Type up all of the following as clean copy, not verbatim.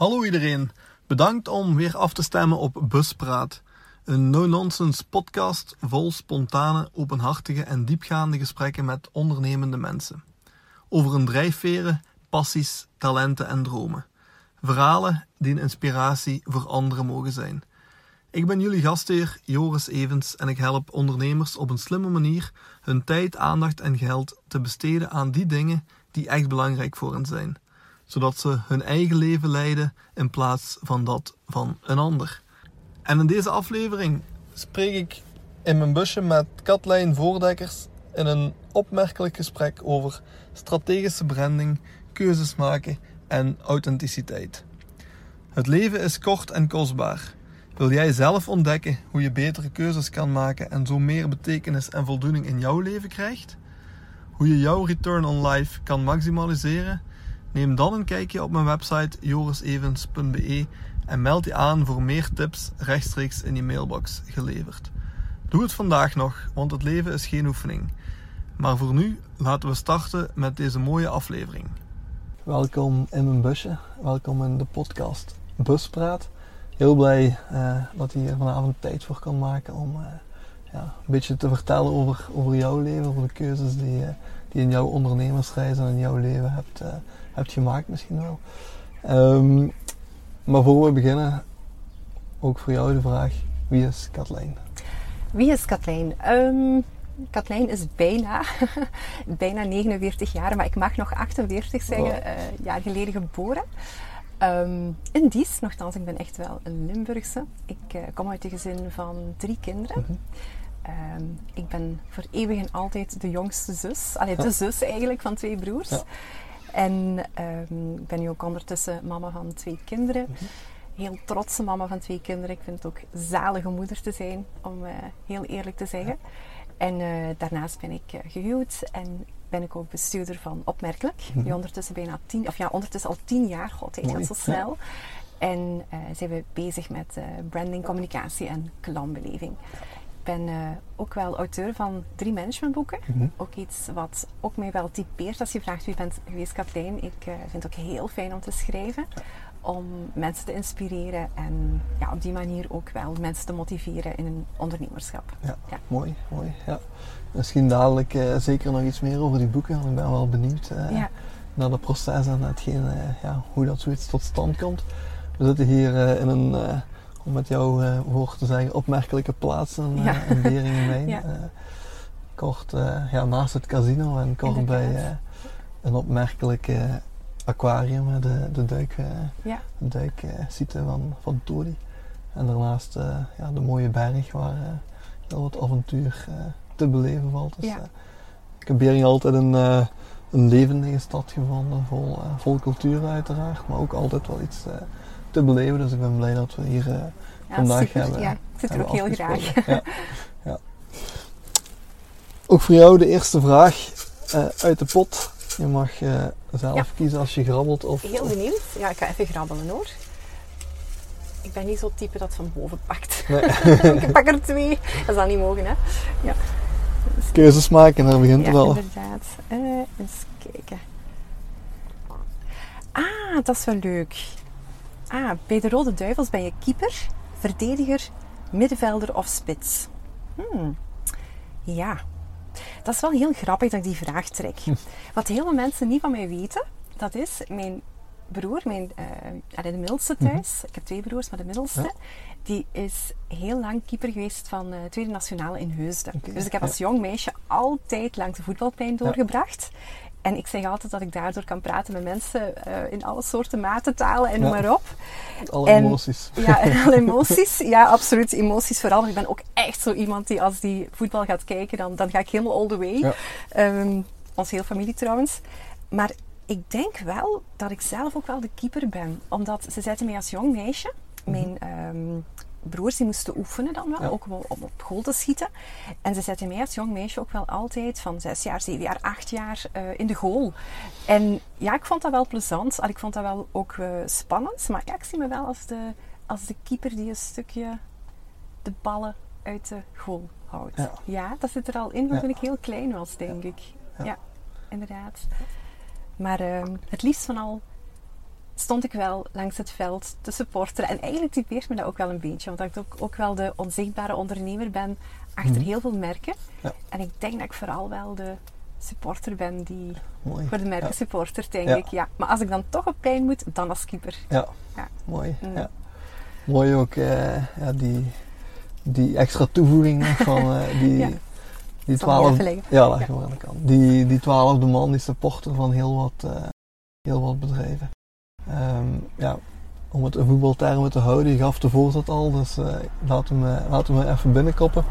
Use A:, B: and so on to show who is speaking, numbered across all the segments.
A: Hallo iedereen, bedankt om weer af te stemmen op Buspraat. Een no-nonsense podcast vol spontane, openhartige en diepgaande gesprekken met ondernemende mensen. Over hun drijfveren, passies, talenten en dromen. Verhalen die een inspiratie voor anderen mogen zijn. Ik ben jullie gastheer Joris Evens en ik help ondernemers op een slimme manier hun tijd, aandacht en geld te besteden aan die dingen die echt belangrijk voor hen zijn. Zodat ze hun eigen leven leiden in plaats van dat van een ander. En in deze aflevering spreek ik in mijn busje met Katlijn Voordekkers in een opmerkelijk gesprek over strategische branding, keuzes maken en authenticiteit. Het leven is kort en kostbaar. Wil jij zelf ontdekken hoe je betere keuzes kan maken en zo meer betekenis en voldoening in jouw leven krijgt? Hoe je jouw return on life kan maximaliseren? Neem dan een kijkje op mijn website jorisevens.be en meld je aan voor meer tips rechtstreeks in je mailbox geleverd. Doe het vandaag nog, want het leven is geen oefening. Maar voor nu laten we starten met deze mooie aflevering. Welkom in mijn busje, welkom in de podcast Buspraat. Heel blij dat je hier vanavond tijd voor kan maken om een beetje te vertellen over jouw leven, over de keuzes die je in jouw ondernemersreis en in jouw leven hebt gemaakt misschien wel. Maar voor we beginnen, ook voor jou de vraag, wie is Katlijn?
B: Wie is Katlijn? Katlijn is bijna 49 jaar, maar ik mag nog 48 zeggen, jaar geleden geboren. In Dies, nogthans, ik ben echt wel een Limburgse. Ik kom uit een gezin van 3 kinderen. Mm-hmm. Ik ben voor eeuwig en altijd de jongste zus. De zus eigenlijk van 2 broers. Ja. En ik ben nu ook ondertussen mama van 2 kinderen. Mm-hmm. Heel trotse mama van 2 kinderen. Ik vind het ook zalige moeder te zijn, om heel eerlijk te zeggen. Ja. En daarnaast ben ik gehuwd en ben ik ook bestuurder van Opmerkelijk. Mm-hmm. Die ondertussen al 10 jaar. God, het gaat zo snel. Ja. En zijn we bezig met branding, communicatie en klantbeleving. Ik ben ook wel auteur van 3 managementboeken. Mm-hmm. Ook iets wat ook mij wel typeert als je vraagt wie bent geweest Katlijn. Ik vind het ook heel fijn om te schrijven. Om mensen te inspireren en op die manier ook wel mensen te motiveren in een ondernemerschap.
A: Ja. Mooi. Ja. Misschien dadelijk zeker nog iets meer over die boeken, want ik ben wel benieuwd naar het proces en hoe dat zoiets tot stand komt. We zitten hier in een, om met jouw woord te zeggen, opmerkelijke plaats in Beringen. Ja. Kort naast het casino en kort bij een opmerkelijke aquarium, de duiksite van Todi. En daarnaast de mooie berg waar heel wat avontuur te beleven valt. Dus, ik heb Beringen altijd een levendige stad gevonden, vol cultuur uiteraard, maar ook altijd wel iets te beleven. Dus ik ben blij dat we hier vandaag
B: super,
A: hebben.
B: Ja, ik zit er ook heel graag.
A: Ja. Ook voor jou de eerste vraag uit de pot. Je mag zelf kiezen als je grabbelt.
B: Heel benieuwd. Ja, ik ga even grabbelen hoor. Ik ben niet zo type dat van boven pakt. Nee. Ik pak er 2. Dat zal niet mogen, hè. Ja. Dus
A: keuzes maken, daar begint het wel.
B: Ja, inderdaad. Eens kijken. Dat is wel leuk. Bij de Rode Duivels ben je keeper, verdediger, middenvelder of spits. Ja. Dat is wel heel grappig dat ik die vraag trek. Wat heel veel mensen niet van mij weten, dat is mijn broer, de middelste thuis. Ik heb 2 broers, maar de middelste, die is heel lang keeper geweest van Tweede Nationale in Heusden. Okay. Dus ik heb als jong meisje altijd langs de voetbalplein doorgebracht. En ik zeg altijd dat ik daardoor kan praten met mensen in alle soorten matentalen en noem maar op.
A: Alle emoties.
B: Ja, alle emoties. Ja, absoluut. Emoties vooral. Maar ik ben ook echt zo iemand die als die voetbal gaat kijken, dan ga ik helemaal all the way. Ja. Onze hele familie trouwens. Maar ik denk wel dat ik zelf ook wel de keeper ben. Omdat ze zetten mij als jong meisje. Mijn broers die moesten oefenen dan wel, ook wel om op goal te schieten. En ze zetten mij als jong meisje ook wel altijd van 6 jaar, 7 jaar, 8 jaar in de goal. En ja, ik vond dat wel plezant. Ik vond dat wel ook spannend. Maar ja, ik zie me wel als de keeper die een stukje de ballen uit de goal houdt. Ja, dat zit er al in toen ik heel klein was, denk ik. Ja, inderdaad. Maar het liefst van al stond ik wel langs het veld te supporteren. En eigenlijk typeert me dat ook wel een beetje. Want ik ook wel de onzichtbare ondernemer ben achter heel veel merken. Ja. En ik denk dat ik vooral wel de supporter ben die voor de merken supporter, denk ik. Ja. Maar als ik dan toch op plein moet, dan als keeper.
A: Ja, mooi. Ja. Mooi ook die extra toevoeging van die 12. Ja, leg maar aan de kant. Die 12e man, die supporter van heel wat bedrijven. Om het in voetbaltermen te houden, je gaf de voorzet al, dus laten we even binnenkoppen.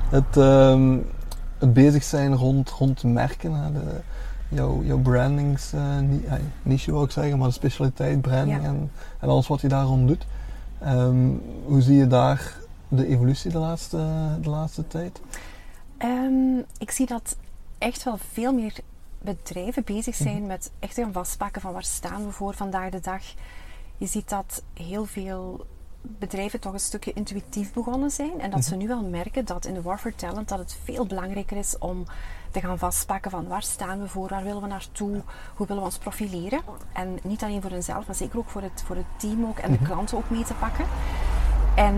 A: Het bezig zijn rond merken, jouw brandings niche wou ik zeggen, maar de specialiteit branding en alles wat je daar rond doet. Hoe zie je daar de evolutie de laatste tijd?
B: Ik zie dat echt wel veel meer bedrijven bezig zijn met echt gaan vastpakken van waar staan we voor vandaag de dag. Je ziet dat heel veel bedrijven toch een stukje intuïtief begonnen zijn en dat ze nu wel merken dat in de war for talent dat het veel belangrijker is om te gaan vastpakken van waar staan we voor, waar willen we naartoe, hoe willen we ons profileren. En niet alleen voor hunzelf, maar zeker ook voor het team ook en de klanten ook mee te pakken. En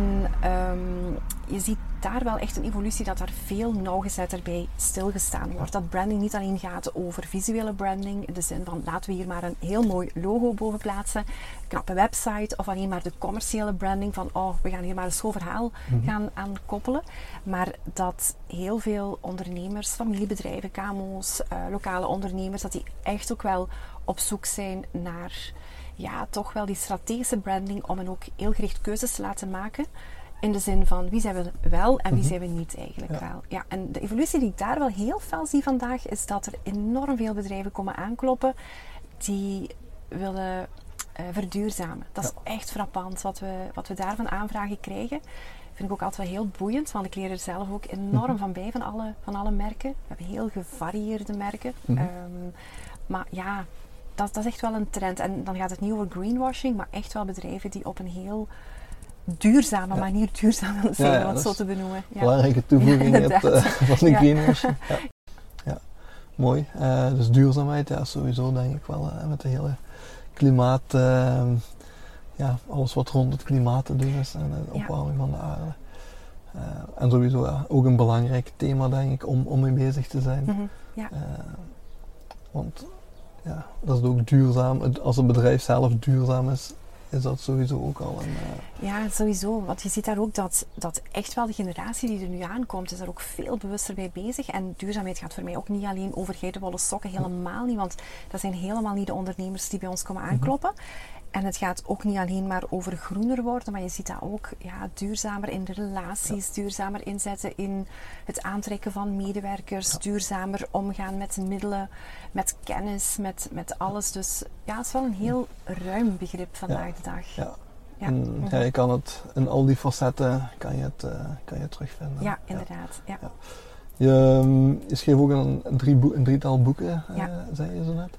B: je ziet daar wel echt een evolutie dat daar veel nauwgezetter bij stilgestaan wordt. Dat branding niet alleen gaat over visuele branding, in de zin van laten we hier maar een heel mooi logo boven plaatsen, een knappe website, of alleen maar de commerciële branding van we gaan hier maar een schoon verhaal gaan aan koppelen. Maar dat heel veel ondernemers, familiebedrijven, KMO's, lokale ondernemers, dat die echt ook wel op zoek zijn naar toch wel die strategische branding om hen ook heel gericht keuzes te laten maken. In de zin van wie zijn we wel en wie zijn we niet eigenlijk wel. Ja, en de evolutie die ik daar wel heel fel zie vandaag is dat er enorm veel bedrijven komen aankloppen die willen verduurzamen. Dat is echt frappant wat we daarvan aanvragen krijgen. Vind ik ook altijd wel heel boeiend, want ik leer er zelf ook enorm van bij van alle merken. We hebben heel gevarieerde merken. Maar ja, dat is echt wel een trend. En dan gaat het niet over greenwashing, maar echt wel bedrijven die op een heel duurzame manier duurzaam willen zijn, om het zo te benoemen. Ja.
A: Belangrijke toevoeging van de greenwashing. Ja, mooi. Dus duurzaamheid, sowieso denk ik wel met de hele klimaat, alles wat rond het klimaat te doen is en de opwarming van de aarde. En sowieso ook een belangrijk thema, denk ik, om mee bezig te zijn. Want dat is ook duurzaam. Als een bedrijf zelf duurzaam is dat sowieso ook al een...
B: Ja, sowieso. Want je ziet daar ook dat echt wel de generatie die er nu aankomt, is daar ook veel bewuster bij bezig. En duurzaamheid gaat voor mij ook niet alleen over geitenwolle sokken, helemaal niet. Want dat zijn helemaal niet de ondernemers die bij ons komen aankloppen. En het gaat ook niet alleen maar over groener worden, maar je ziet dat ook duurzamer in de relaties, duurzamer inzetten in het aantrekken van medewerkers, duurzamer omgaan met middelen, met kennis, met alles. Dus het is wel een heel ruim begrip vandaag de dag.
A: Ja. En je kan het in al die facetten kan je het terugvinden.
B: Ja, inderdaad. Ja.
A: Je schreef ook een drietal boeken, zei je zo net.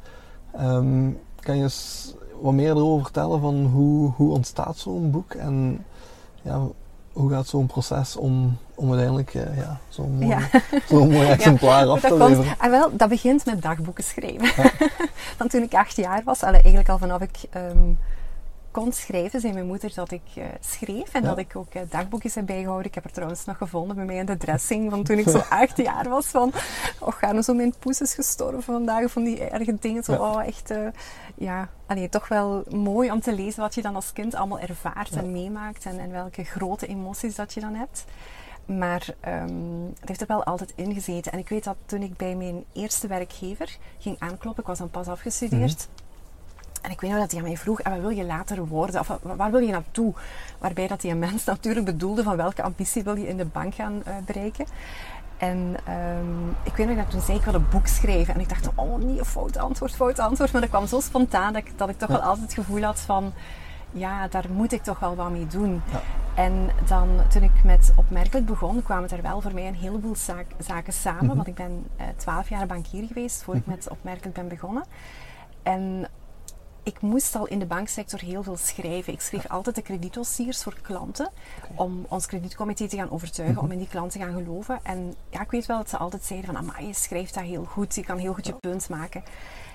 A: Kan je eens wat meer erover vertellen van hoe ontstaat zo'n boek en hoe gaat zo'n proces om uiteindelijk zo'n mooi exemplaar af te leveren?
B: Dat begint met dagboeken schrijven. Van toen ik 8 jaar was, eigenlijk al vanaf ik kon schrijven, zei mijn moeder dat ik schreef en dat ik ook dagboekjes heb bijgehouden. Ik heb er trouwens nog gevonden bij mij in de dressing van toen ik zo 8 jaar was. Van, gaan zo mijn poes is gestorven vandaag, van die erge dingen. Zo, echt, toch wel mooi om te lezen wat je dan als kind allemaal ervaart en meemaakt en welke grote emoties dat je dan hebt. Maar het heeft er wel altijd in gezeten. En ik weet dat toen ik bij mijn eerste werkgever ging aankloppen, ik was dan pas afgestudeerd. En ik weet nog dat hij aan mij vroeg, wat wil je later worden? Of waar wil je naartoe? Waarbij dat die mens natuurlijk bedoelde van welke ambitie wil je in de bank gaan bereiken. En ik weet nog dat toen zei ik wil een boek schrijven. En ik dacht, niet een fout antwoord. Maar dat kwam zo spontaan dat ik toch wel altijd het gevoel had van, daar moet ik toch wel wat mee doen. Ja. En dan, toen ik met Opmerkelijk begon, kwamen er wel voor mij een heleboel zaken samen. Want ik ben 12 jaar bankier geweest, voor ik met Opmerkelijk ben begonnen. En ik moest al in de banksector heel veel schrijven. Ik schreef altijd de kredietdossiers voor klanten om ons kredietcomité te gaan overtuigen, om in die klant te gaan geloven. En ik weet wel dat ze altijd zeiden van, amai, je schrijft dat heel goed, je kan heel goed je punt maken.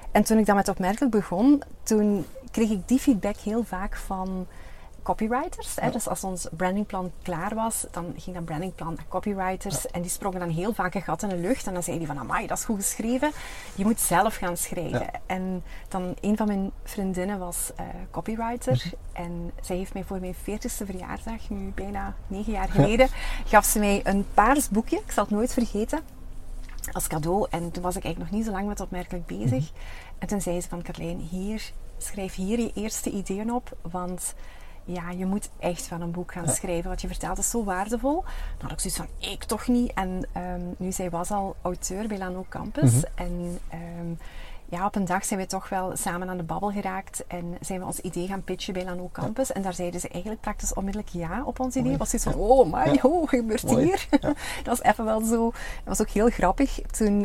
B: En toen ik dan met Opmerkelijk begon, toen kreeg ik die feedback heel vaak van copywriters. Hè? Dus als ons brandingplan klaar was, dan ging dat brandingplan naar copywriters. En die sprongen dan heel vaak een gat in de lucht. En dan zei die van, amai, dat is goed geschreven. Je moet zelf gaan schrijven. Ja. En dan een van mijn vriendinnen was copywriter. En zij heeft mij voor mijn 40ste verjaardag, nu bijna 9 jaar geleden, gaf ze mij een paars boekje. Ik zal het nooit vergeten. Als cadeau. En toen was ik eigenlijk nog niet zo lang met Opmerkelijk bezig. En toen zei ze van, Katlijn, schrijf hier je eerste ideeën op. Want ja, je moet echt van een boek gaan schrijven. Wat je vertelt is zo waardevol. Dan had ik zoiets van, ik toch niet. En nu, zij was al auteur bij Lano Campus. En ja, op een dag zijn we toch wel samen aan de babbel geraakt. En zijn we ons idee gaan pitchen bij Lano Campus. En daar zeiden ze eigenlijk praktisch onmiddellijk ja op ons idee. Het was zoiets van, oh my, wat gebeurt hier? Ja. Dat was even wel zo. Dat was ook heel grappig. Toen,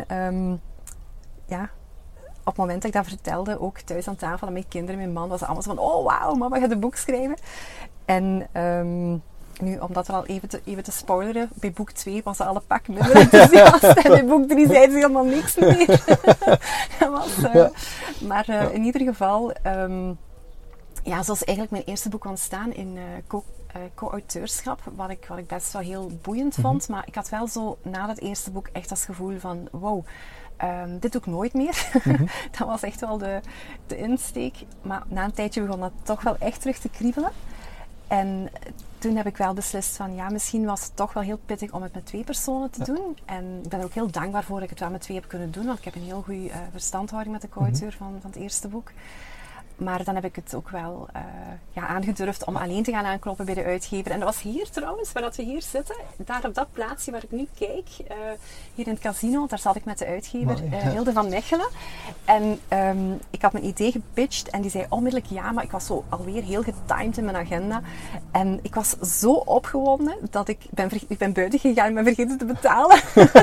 B: op het moment dat ik dat vertelde, ook thuis aan tafel aan mijn kinderen, mijn man, was het allemaal zo van, oh wauw, mama gaat een boek schrijven. En nu, om dat al even te spoileren, bij boek 2 was ze al een pak minder enthousiast. En bij boek 3 zei ze helemaal niks meer. Dat was, maar in ieder geval, zo is eigenlijk mijn eerste boek ontstaan in co-auteurschap, wat ik best wel heel boeiend vond. Maar ik had wel zo na dat eerste boek echt als gevoel van, wow, dit doe ik nooit meer. Dat was echt wel de insteek. Maar na een tijdje begon dat toch wel echt terug te kriebelen. En toen heb ik wel beslist van, ja, misschien was het toch wel heel pittig om het met 2 personen te doen. En ik ben er ook heel dankbaar voor dat ik het wel met 2 heb kunnen doen. Want ik heb een heel goede verstandhouding met de co-auteur van het eerste boek. Maar dan heb ik het ook wel aangedurfd om alleen te gaan aankloppen bij de uitgever. En dat was hier trouwens, waar we hier zitten. Daar op dat plaatsje waar ik nu kijk. Hier in het casino, daar zat ik met de uitgever Hilde van Mechelen. En ik had mijn idee gepitcht en die zei onmiddellijk ja. Maar ik was zo alweer heel getimed in mijn agenda. En ik was zo opgewonden dat ik ben buiten gegaan en ben vergeten te betalen.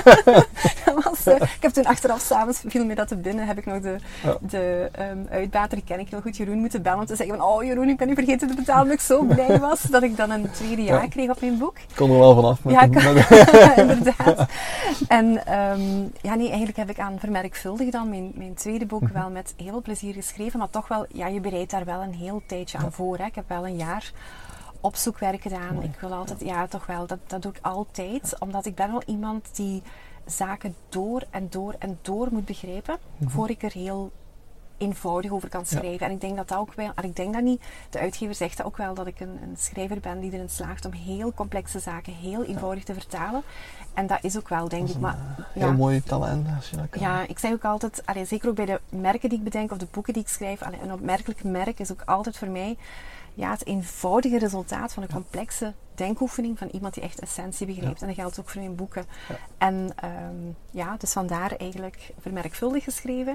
B: Ik heb toen achteraf, s'avonds viel me dat te binnen, heb ik nog de uitbater, die ken ik heel goed, Jeroen, moeten bellen om te zeggen van, oh Jeroen, ik ben nu vergeten te betalen, omdat ik zo blij was dat ik dan een tweede jaar kreeg op mijn boek.
A: Ik kon er wel vanaf.
B: Inderdaad. En eigenlijk heb ik aan Vermerkvuldig dan mijn tweede boek wel met heel veel plezier geschreven, maar toch wel, je bereidt daar wel een heel tijdje aan voor. Hè. Ik heb wel een jaar opzoekwerk gedaan. Ik wil altijd, toch wel, dat doe ik altijd, omdat ik ben wel iemand die zaken door en door en door moet begrijpen, voor ik er heel eenvoudig over kan schrijven. En ik denk dat ook wel, en ik denk dat niet, de uitgever zegt dat ook wel, dat ik een schrijver ben die erin slaagt om heel complexe zaken heel eenvoudig te vertalen. En dat is ook wel, denk ik. Maar
A: heel mooi talent als je dat kan.
B: Ja, ik zeg ook altijd, zeker ook bij de merken die ik bedenk of de boeken die ik schrijf, een opmerkelijk merk is ook altijd voor mij het eenvoudige resultaat van een complexe denkoefening van iemand die echt essentie begrijpt. En dat geldt ook voor mijn boeken. En dus vandaar eigenlijk Vermerkvuldig geschreven.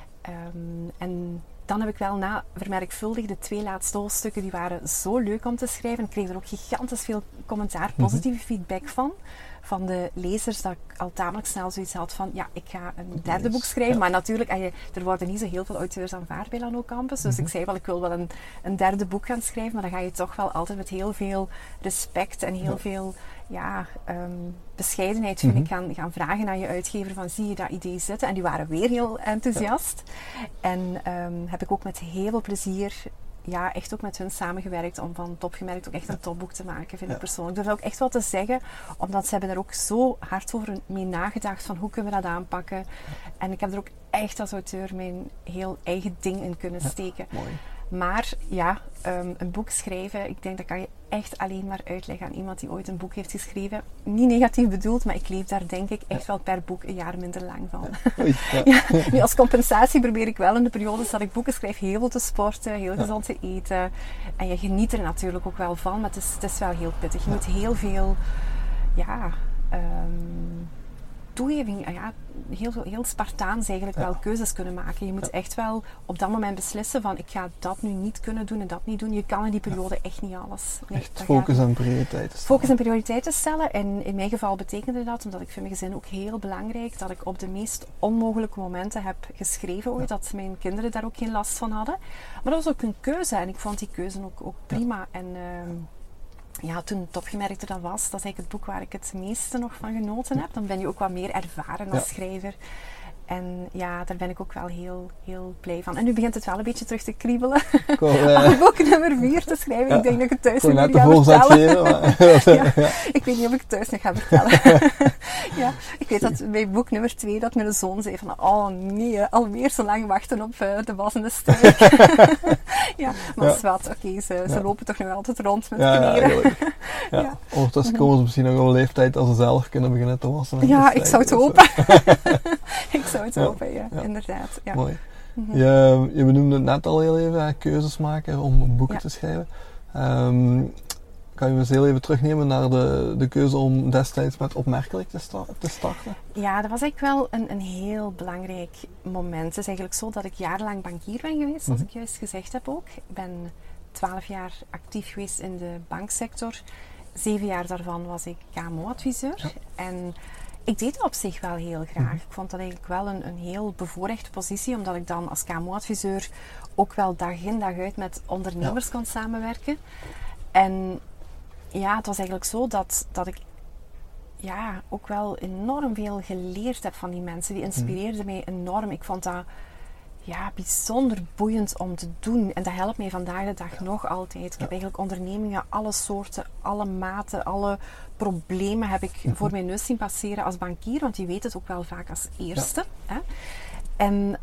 B: En dan heb ik wel na Vermerkvuldig de 2 laatste hoofdstukken, die waren zo leuk om te schrijven. Ik kreeg er ook gigantisch veel commentaar, positieve feedback van de lezers, dat ik al tamelijk snel zoiets had van, ik ga een derde boek schrijven. Maar natuurlijk, er worden niet zo heel veel auteurs aanvaard bij Lano Campus. Dus ik zei wel, ik wil wel een derde boek gaan schrijven, maar dan ga je toch wel altijd met heel veel respect en heel veel bescheidenheid, vind ik, gaan vragen aan je uitgever van, zie je dat idee zitten? En die waren weer heel enthousiast. En heb ik ook met heel veel plezier echt ook met hun samengewerkt om van Topgemerkt ook echt een topboek te maken, vind ik persoonlijk. Ik durf ook echt wel te zeggen, omdat ze hebben er ook zo hard over mee nagedacht van hoe kunnen we dat aanpakken. En ik heb er ook echt als auteur mijn heel eigen ding in kunnen steken.
A: Mooi.
B: Maar een boek schrijven, ik denk dat kan je echt alleen maar uitleggen aan iemand die ooit een boek heeft geschreven. Niet negatief bedoeld, maar ik leef daar denk ik echt wel per boek een jaar minder lang van. Nu, als compensatie probeer ik wel in de periodes dat ik boeken schrijf heel veel te sporten, heel gezond te eten. En je geniet er natuurlijk ook wel van, maar het is wel heel pittig. Je moet heel veel toegeving, heel Spartaans eigenlijk wel keuzes kunnen maken. Je moet echt wel op dat moment beslissen van, ik ga dat nu niet kunnen doen en dat niet doen. Je kan in die periode echt niet alles. Nee,
A: echt focus en prioriteiten stellen.
B: Focus en prioriteiten stellen. En in mijn geval betekende dat, omdat ik vind mijn gezin ook heel belangrijk, dat ik op de meest onmogelijke momenten heb geschreven ooit, dat mijn kinderen daar ook geen last van hadden. Maar dat was ook een keuze en ik vond die keuze ook prima. En toen Topgemerkt er dan was, dat is eigenlijk het boek waar ik het meeste nog van genoten heb. Dan ben je ook wat meer ervaren als schrijver. En ja, daar ben ik ook wel heel, heel blij van. En nu begint het wel een beetje terug te kriebelen.
C: Cool,
B: om boek nummer 4 te schrijven. Ja. Ik denk dat ik het thuis nog
C: net
B: ga vertellen.
C: Maar...
B: Ik weet niet of ik het thuis nog ga vertellen. Ja, ik weet dat bij boek nummer 2 dat mijn zoon zei van... Oh nee, alweer zo lang wachten op de wassende strijk. Ja, maar zwart. Oké, ze lopen toch nog altijd rond met kleren.
C: Ja. Ondertussen komen ze misschien nog op een leeftijd als ze zelf kunnen beginnen te wassen.
B: Ja, ik zou het hopen. Ik zou het hopen, ja, inderdaad. Ja.
C: Mooi. Je benoemde het net al heel even, keuzes maken om boeken te schrijven. Kan je eens heel even terugnemen naar de keuze om destijds met Opmerkelijk te starten?
B: Ja, dat was eigenlijk wel een heel belangrijk moment. Het is eigenlijk zo dat ik jarenlang bankier ben geweest, zoals ik juist gezegd heb ook. Ik ben 12 jaar actief geweest in de banksector. 7 jaar daarvan was ik KMO-adviseur. Ja. En ik deed dat op zich wel heel graag. Ik vond dat eigenlijk wel een heel bevoorrechte positie, omdat ik dan als KMO-adviseur ook wel dag in dag uit met ondernemers kon samenwerken. En ja, het was eigenlijk zo dat ik ook wel enorm veel geleerd heb van die mensen. Die inspireerden mij enorm. Ik vond dat bijzonder boeiend om te doen. En dat helpt mij vandaag de dag nog altijd. Ik heb eigenlijk ondernemingen, alle soorten, alle maten, alle problemen heb ik voor mijn neus zien passeren als bankier. Want die weet het ook wel vaak als eerste. Ja. Hè? En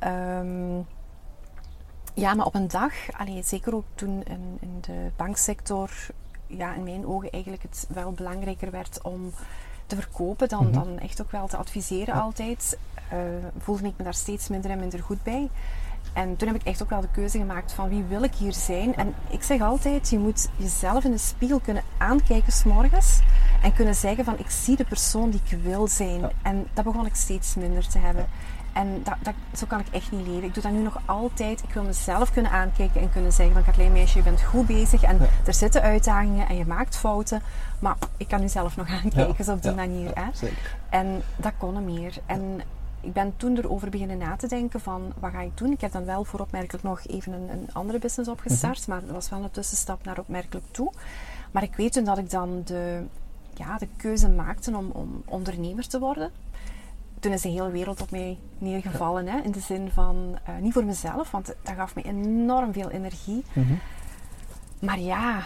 B: maar op een dag, zeker ook toen in de banksector, in mijn ogen eigenlijk het wel belangrijker werd om te verkopen dan echt ook wel te adviseren altijd, voelde ik me daar steeds minder en minder goed bij. En toen heb ik echt ook wel de keuze gemaakt van wie wil ik hier zijn. En ik zeg altijd, je moet jezelf in de spiegel kunnen aankijken 's morgens en kunnen zeggen van ik zie de persoon die ik wil zijn. Ja. En dat begon ik steeds minder te hebben. En zo kan ik echt niet leven. Ik doe dat nu nog altijd. Ik wil mezelf kunnen aankijken en kunnen zeggen van Katlijn meisje, je bent goed bezig en er zitten uitdagingen en je maakt fouten. Maar ik kan nu zelf nog aankijken, zo op die manier. Hè?
C: Zeker.
B: En dat kon meer. En ik ben toen erover beginnen na te denken van wat ga ik doen. Ik heb dan wel voor Opmerkelijk nog even een andere business opgestart, maar dat was wel een tussenstap naar Opmerkelijk toe. Maar ik weet toen dat ik dan de keuze maakte om ondernemer te worden. Toen is de hele wereld op mij neergevallen. Hè? In de zin van, niet voor mezelf, want dat gaf me enorm veel energie. Maar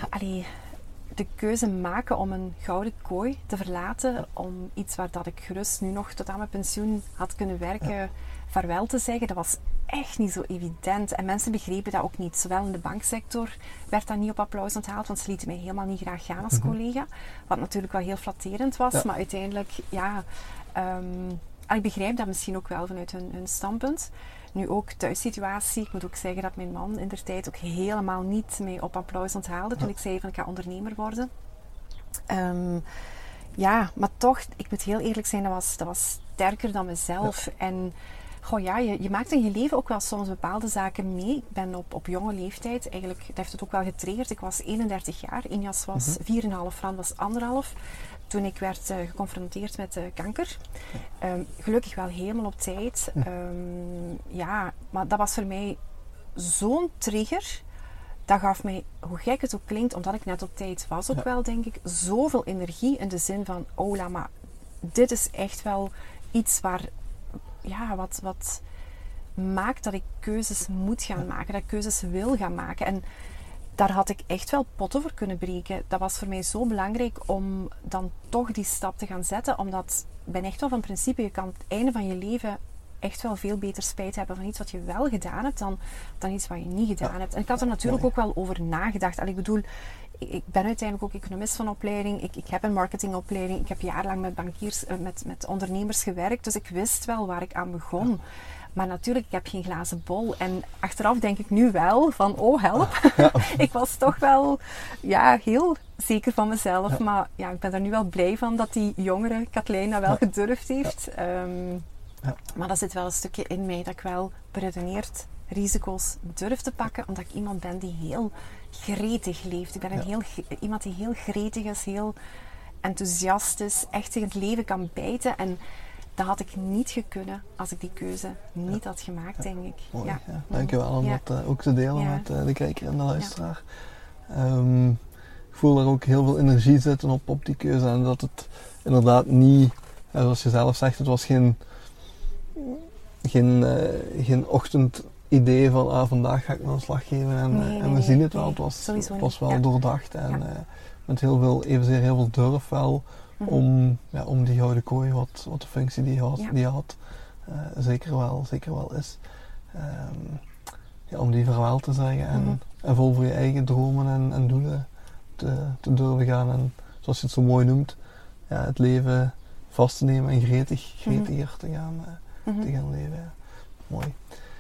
B: de keuze maken om een gouden kooi te verlaten, om iets waar dat ik gerust nu nog tot aan mijn pensioen had kunnen werken, vaarwel te zeggen, dat was echt niet zo evident. En mensen begrepen dat ook niet. Zowel in de banksector werd dat niet op applaus onthaald, want ze lieten mij helemaal niet graag gaan als collega. Wat natuurlijk wel heel flatterend was, maar uiteindelijk, ik begrijp dat misschien ook wel vanuit hun standpunt. Nu ook thuissituatie. Ik moet ook zeggen dat mijn man indertijd ook helemaal niet mee op applaus onthaalde toen ik zei van ik ga ondernemer worden. Maar toch, ik moet heel eerlijk zijn, dat was sterker dan mezelf. Ja. En je maakt in je leven ook wel soms bepaalde zaken mee. Ik ben op jonge leeftijd, eigenlijk, dat heeft het ook wel getriggerd. Ik was 31 jaar, Injas was 4,5, Fran was 1,5. Toen ik werd geconfronteerd met kanker. Gelukkig wel helemaal op tijd. Maar dat was voor mij zo'n trigger. Dat gaf mij, hoe gek het ook klinkt, omdat ik net op tijd was ook wel, denk ik, zoveel energie in de zin van, maar dit is echt wel iets waar, wat maakt dat ik keuzes moet gaan maken, dat ik keuzes wil gaan maken. En daar had ik echt wel potten voor kunnen breken. Dat was voor mij zo belangrijk om dan toch die stap te gaan zetten. Omdat ik ben echt wel van principe, je kan het einde van je leven echt wel veel beter spijt hebben van iets wat je wel gedaan hebt dan iets wat je niet gedaan hebt. En ik had er natuurlijk ook wel over nagedacht. Ik bedoel, ik ben uiteindelijk ook economist van opleiding. Ik heb een marketingopleiding. Ik heb jarenlang met bankiers, met ondernemers gewerkt. Dus ik wist wel waar ik aan begon. Maar natuurlijk, ik heb geen glazen bol. En achteraf denk ik nu wel van, help. Ja. Ik was toch wel heel zeker van mezelf. Ja. Maar ik ben er nu wel blij van dat die jongere Katlijn dat wel gedurfd heeft. Maar dat zit wel een stukje in mij dat ik wel beredeneerd risico's durf te pakken. Omdat ik iemand ben die heel gretig leeft. Ik ben iemand die heel gretig is, heel enthousiast is. Echt zich het leven kan bijten. En dat had ik niet gekunnen als ik die keuze niet had gemaakt, denk ik.
C: Mooi, Dankjewel om dat ook te delen met de kijker en de luisteraar. Ik voel er ook heel veel energie zitten op die keuze. En dat het inderdaad niet, zoals je zelf zegt, het was geen geen ochtendidee van vandaag ga ik naar een slag geven en we zien het wel. Het was wel doordacht en met heel veel durf wel om die gouden kooi, wat de functie die je had, zeker wel is. Om die vaarwel te zeggen en vol voor je eigen dromen en doelen te durven gaan en zoals je het zo mooi noemt, het leven vast te nemen en gretiger te gaan leven. Ja. Mooi.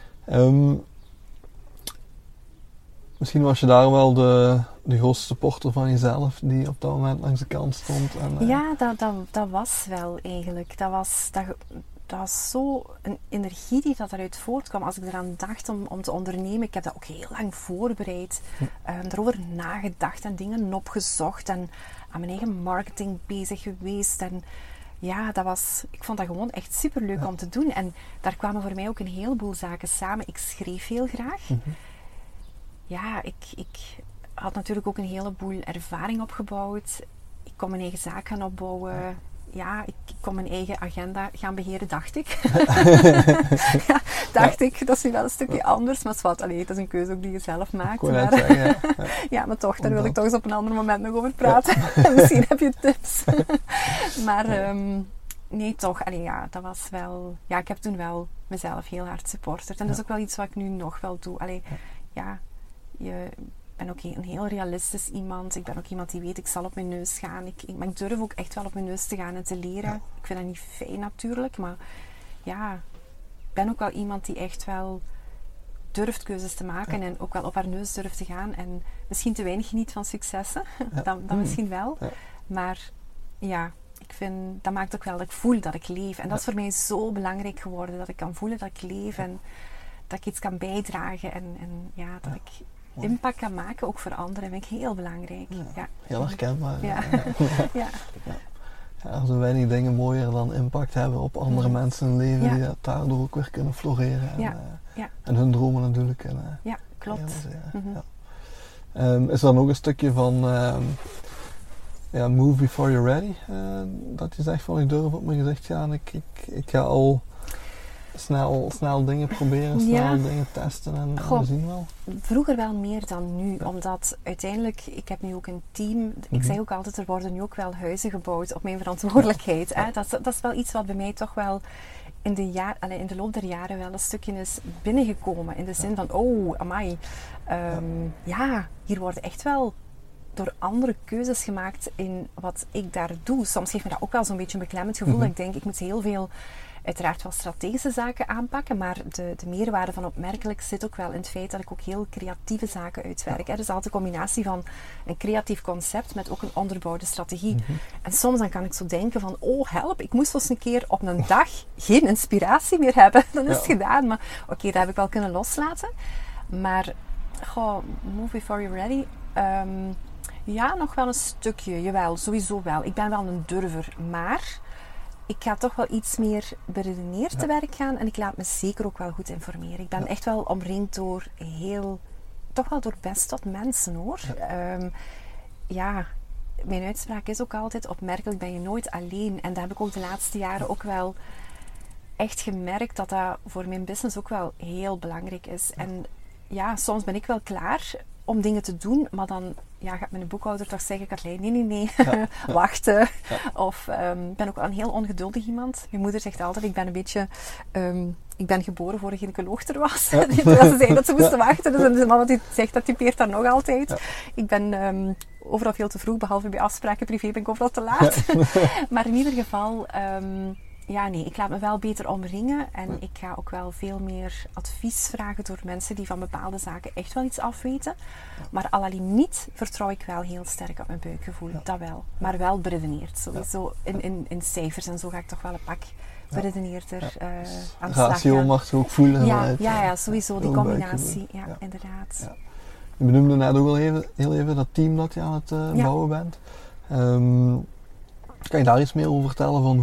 C: Misschien was je daar wel de grootste supporter van jezelf die op dat moment langs de kant stond.
B: Ja, dat was wel eigenlijk. Dat was zo een energie die eruit voortkwam. Als ik eraan dacht om te ondernemen, ik heb dat ook heel lang voorbereid. Erover nagedacht en dingen opgezocht en aan mijn eigen marketing bezig geweest. En ja, ik vond dat gewoon echt superleuk om te doen. En daar kwamen voor mij ook een heleboel zaken samen. Ik schreef heel graag. Ja, ik had natuurlijk ook een heleboel ervaring opgebouwd. Ik kon mijn eigen zaak gaan opbouwen. Ja, ik kon mijn eigen agenda gaan beheren, dacht ik. Ik. Dat is nu wel een stukje anders. Maar het is een keuze ook die je zelf maakt. Maar toch, daar wil ik toch eens op een ander moment nog over praten. Misschien heb je tips. Maar nee, toch. Dat was wel... Ja, ik heb toen wel mezelf heel hard supporterd. En dat is ook wel iets wat ik nu nog wel doe. Ik ben ook een heel realistisch iemand. Ik ben ook iemand die weet, ik zal op mijn neus gaan. Maar ik durf ook echt wel op mijn neus te gaan en te leren. Ik vind dat niet fijn natuurlijk, maar ja, ik ben ook wel iemand die echt wel durft keuzes te maken en ook wel op haar neus durft te gaan. En misschien te weinig geniet van successen, dan misschien wel. Ja. Maar ja, ik vind, dat maakt ook wel dat ik voel dat ik leef. En dat is voor mij zo belangrijk geworden, dat ik kan voelen dat ik leef en dat ik iets kan bijdragen en dat ik impact kan maken, ook voor anderen, vind ik heel belangrijk. Ja.
C: Heel herkenbaar. Er zijn weinig dingen mooier dan impact hebben op andere mensen in hun leven die daardoor ook weer kunnen floreren en hun dromen natuurlijk kunnen.
B: Ja, klopt.
C: Is er dan ook een stukje van move before you're ready? Dat je zegt van ik durf op mijn gezicht gaan, ik ga al snel dingen proberen, snel dingen testen en we zien wel.
B: Vroeger wel meer dan nu, omdat uiteindelijk, ik heb nu ook een team, ik zeg ook altijd, er worden nu ook wel huizen gebouwd op mijn verantwoordelijkheid. Hè? Dat is wel iets wat bij mij toch wel in de loop der jaren wel een stukje is binnengekomen. In de zin van, amai, hier worden echt wel door andere keuzes gemaakt in wat ik daar doe. Soms geeft me dat ook wel zo'n beetje een beklemmend gevoel. Dat ik denk, ik moet heel veel uiteraard wel strategische zaken aanpakken, maar de meerwaarde van opmerkelijk zit ook wel in het feit dat ik ook heel creatieve zaken uitwerk. Hè. Dus altijd een combinatie van een creatief concept met ook een onderbouwde strategie. En soms dan kan ik zo denken van, help, ik moest eens een keer op een dag geen inspiratie meer hebben. Dan is het gedaan, maar oké, dat heb ik wel kunnen loslaten. Maar, move before you're ready. Nog wel een stukje, jawel, sowieso wel. Ik ben wel een durver, maar ik ga toch wel iets meer beredeneerd te werk gaan en ik laat me zeker ook wel goed informeren. Ik ben echt wel omringd door toch wel door best wat mensen hoor. Mijn uitspraak is ook altijd, opmerkelijk ben je nooit alleen. En dat heb ik ook de laatste jaren ook wel echt gemerkt dat dat voor mijn business ook wel heel belangrijk is. En soms ben ik wel klaar om dingen te doen, maar dan gaat mijn boekhouder toch zeggen, Katlijn, nee, wachten. Of ik ben ook wel een heel ongeduldig iemand. Mijn moeder zegt altijd, ik ben een beetje, ik ben geboren voor een gynaecoloog er was. Terwijl ze zei dat ze moesten wachten. Dus de mama die zegt, dat typeert daar nog altijd. Ik ben overal veel te vroeg, behalve bij afspraken privé ben ik overal te laat. Maar in ieder geval, ik laat me wel beter omringen en ik ga ook wel veel meer advies vragen door mensen die van bepaalde zaken echt wel iets afweten. Maar à la limiet vertrouw ik wel heel sterk op mijn buikgevoel, dat wel. Maar wel beredeneerd, sowieso in cijfers en zo ga ik toch wel een pak beredeneerder aan de slag gaan.
C: Ratio mag je ook voelen.
B: Ja, sowieso die combinatie, inderdaad. Ja.
C: Je benoemde net ook al heel even dat team dat je aan het bouwen bent. Kan je daar iets meer over vertellen van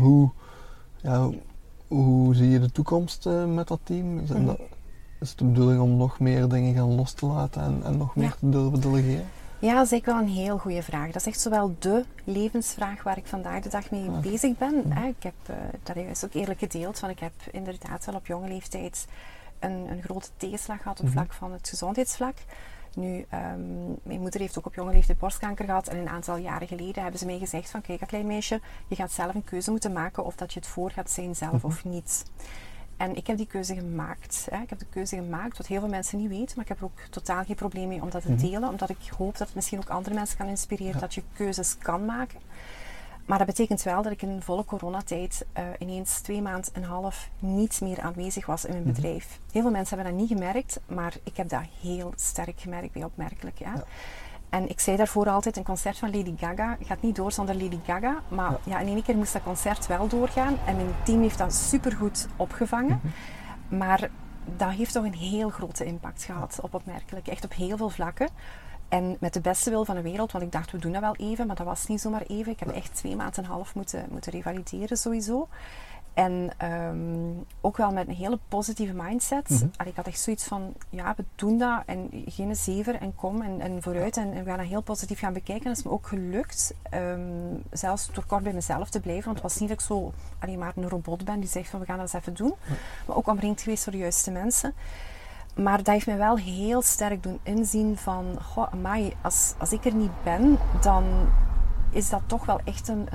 C: hoe zie je de toekomst met dat team? Is het de bedoeling om nog meer dingen gaan los te laten en nog meer te durven delegeren?
B: Ja, dat is eigenlijk wel een heel goede vraag. Dat is echt zowel de levensvraag waar ik vandaag de dag mee bezig ben. Ik heb dat is ook eerlijk gedeeld. Ik heb inderdaad wel op jonge leeftijd een grote tegenslag gehad op vlak van het gezondheidsvlak. Nu, mijn moeder heeft ook op jonge leeftijd borstkanker gehad. En een aantal jaren geleden hebben ze mij gezegd van, kijk, klein meisje, je gaat zelf een keuze moeten maken of dat je het voor gaat zijn zelf of niet. En ik heb die keuze gemaakt. Ik heb de keuze gemaakt, wat heel veel mensen niet weten, maar ik heb er ook totaal geen probleem mee om dat te delen, omdat ik hoop dat het misschien ook andere mensen kan inspireren dat je keuzes kan maken. Maar dat betekent wel dat ik in volle coronatijd ineens 2,5 maanden niet meer aanwezig was in mijn bedrijf. Heel veel mensen hebben dat niet gemerkt, maar ik heb dat heel sterk gemerkt, bij opmerkelijk. Ja. En ik zei daarvoor altijd, een concert van Lady Gaga gaat niet door zonder Lady Gaga. Maar ja, in één keer moest dat concert wel doorgaan. En mijn team heeft dat supergoed opgevangen. Maar dat heeft toch een heel grote impact gehad op opmerkelijk. Echt op heel veel vlakken. En met de beste wil van de wereld, want ik dacht, we doen dat wel even. Maar dat was niet zomaar even. Ik heb echt 2,5 maanden moeten revalideren sowieso. En ook wel met een hele positieve mindset. Ik had echt zoiets van, ja, we doen dat en geen zever en kom en vooruit. En we gaan dat heel positief gaan bekijken. Dat is me ook gelukt. Zelfs door kort bij mezelf te blijven. Want het was niet dat ik zo alleen maar een robot ben die zegt van, we gaan dat eens even doen. Maar ook omringd geweest door de juiste mensen. Maar dat heeft mij wel heel sterk doen inzien van, goh, amai, als ik er niet ben, dan is dat toch wel echt een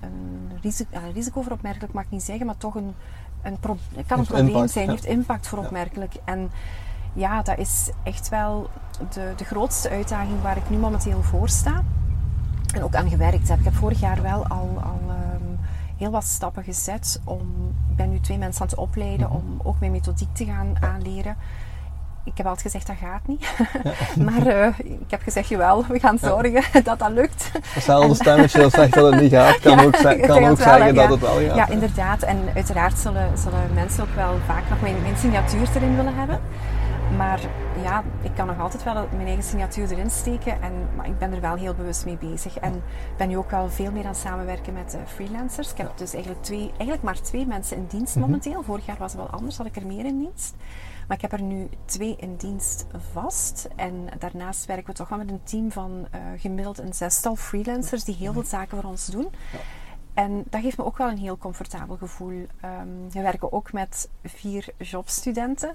B: risico voor opmerkelijk, mag ik niet zeggen, maar toch het kan een probleem zijn, heeft impact voor opmerkelijk. En ja, dat is echt wel de grootste uitdaging waar ik nu momenteel voor sta. En ook aan gewerkt heb. Ik heb vorig jaar wel al heel wat stappen gezet. Ik ben nu 2 mensen aan het opleiden om ook mijn methodiek te gaan aanleren. Ik heb altijd gezegd, dat gaat niet. Maar ik heb gezegd, jawel, we gaan zorgen dat dat lukt.
C: Hetzelfde stemmetje dat zegt dat het niet gaat, kan ook zeggen dat het wel gaat.
B: Ja, inderdaad. En uiteraard zullen mensen ook wel vaak nog mijn signatuur erin willen hebben. Maar ja, ik kan nog altijd wel mijn eigen signatuur erin steken. Maar ik ben er wel heel bewust mee bezig. En ben nu ook wel veel meer aan het samenwerken met freelancers. Ik heb dus eigenlijk maar 2 mensen in dienst momenteel. Vorig jaar was het wel anders, had ik er meer in dienst. Maar ik heb er nu 2 in dienst vast. En daarnaast werken we toch wel met een team van gemiddeld een 6-tal freelancers die heel veel zaken voor ons doen. Ja. En dat geeft me ook wel een heel comfortabel gevoel. We werken ook met 4 jobstudenten.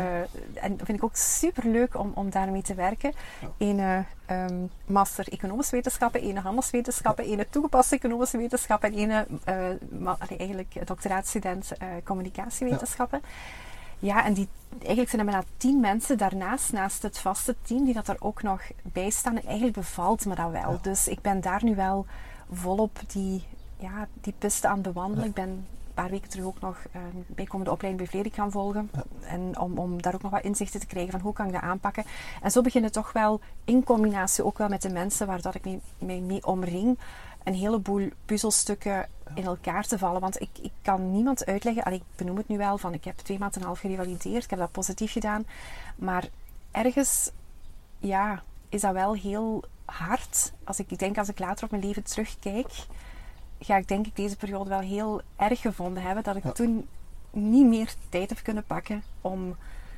B: En dat vind ik ook super leuk om daarmee te werken. Een master economische wetenschappen, een handelswetenschappen, een toegepaste economische wetenschappen en eigenlijk doctoraatstudent communicatiewetenschappen. Ja, en eigenlijk zijn er bijna 10 mensen daarnaast, naast het vaste team, die dat er ook nog bij staan. En eigenlijk bevalt me dat wel. Ja. Dus ik ben daar nu wel volop die piste aan het bewandelen. Ik ben een paar weken terug ook nog bijkomende opleiding bij Vlerik gaan volgen. Ja. En om daar ook nog wat inzichten te krijgen van hoe kan ik dat aanpakken. En zo beginnen toch wel in combinatie ook wel met de mensen waar dat ik mij mee omring, een heleboel puzzelstukken in elkaar te vallen. Want ik kan niemand uitleggen, ik benoem het nu wel, van ik heb 2,5 maanden gerevalideerd, ik heb dat positief gedaan. Maar ergens, ja, is dat wel heel hard. Als ik later op mijn leven terugkijk, ga ik denk ik deze periode wel heel erg gevonden hebben. Dat ik toen niet meer tijd heb kunnen pakken om,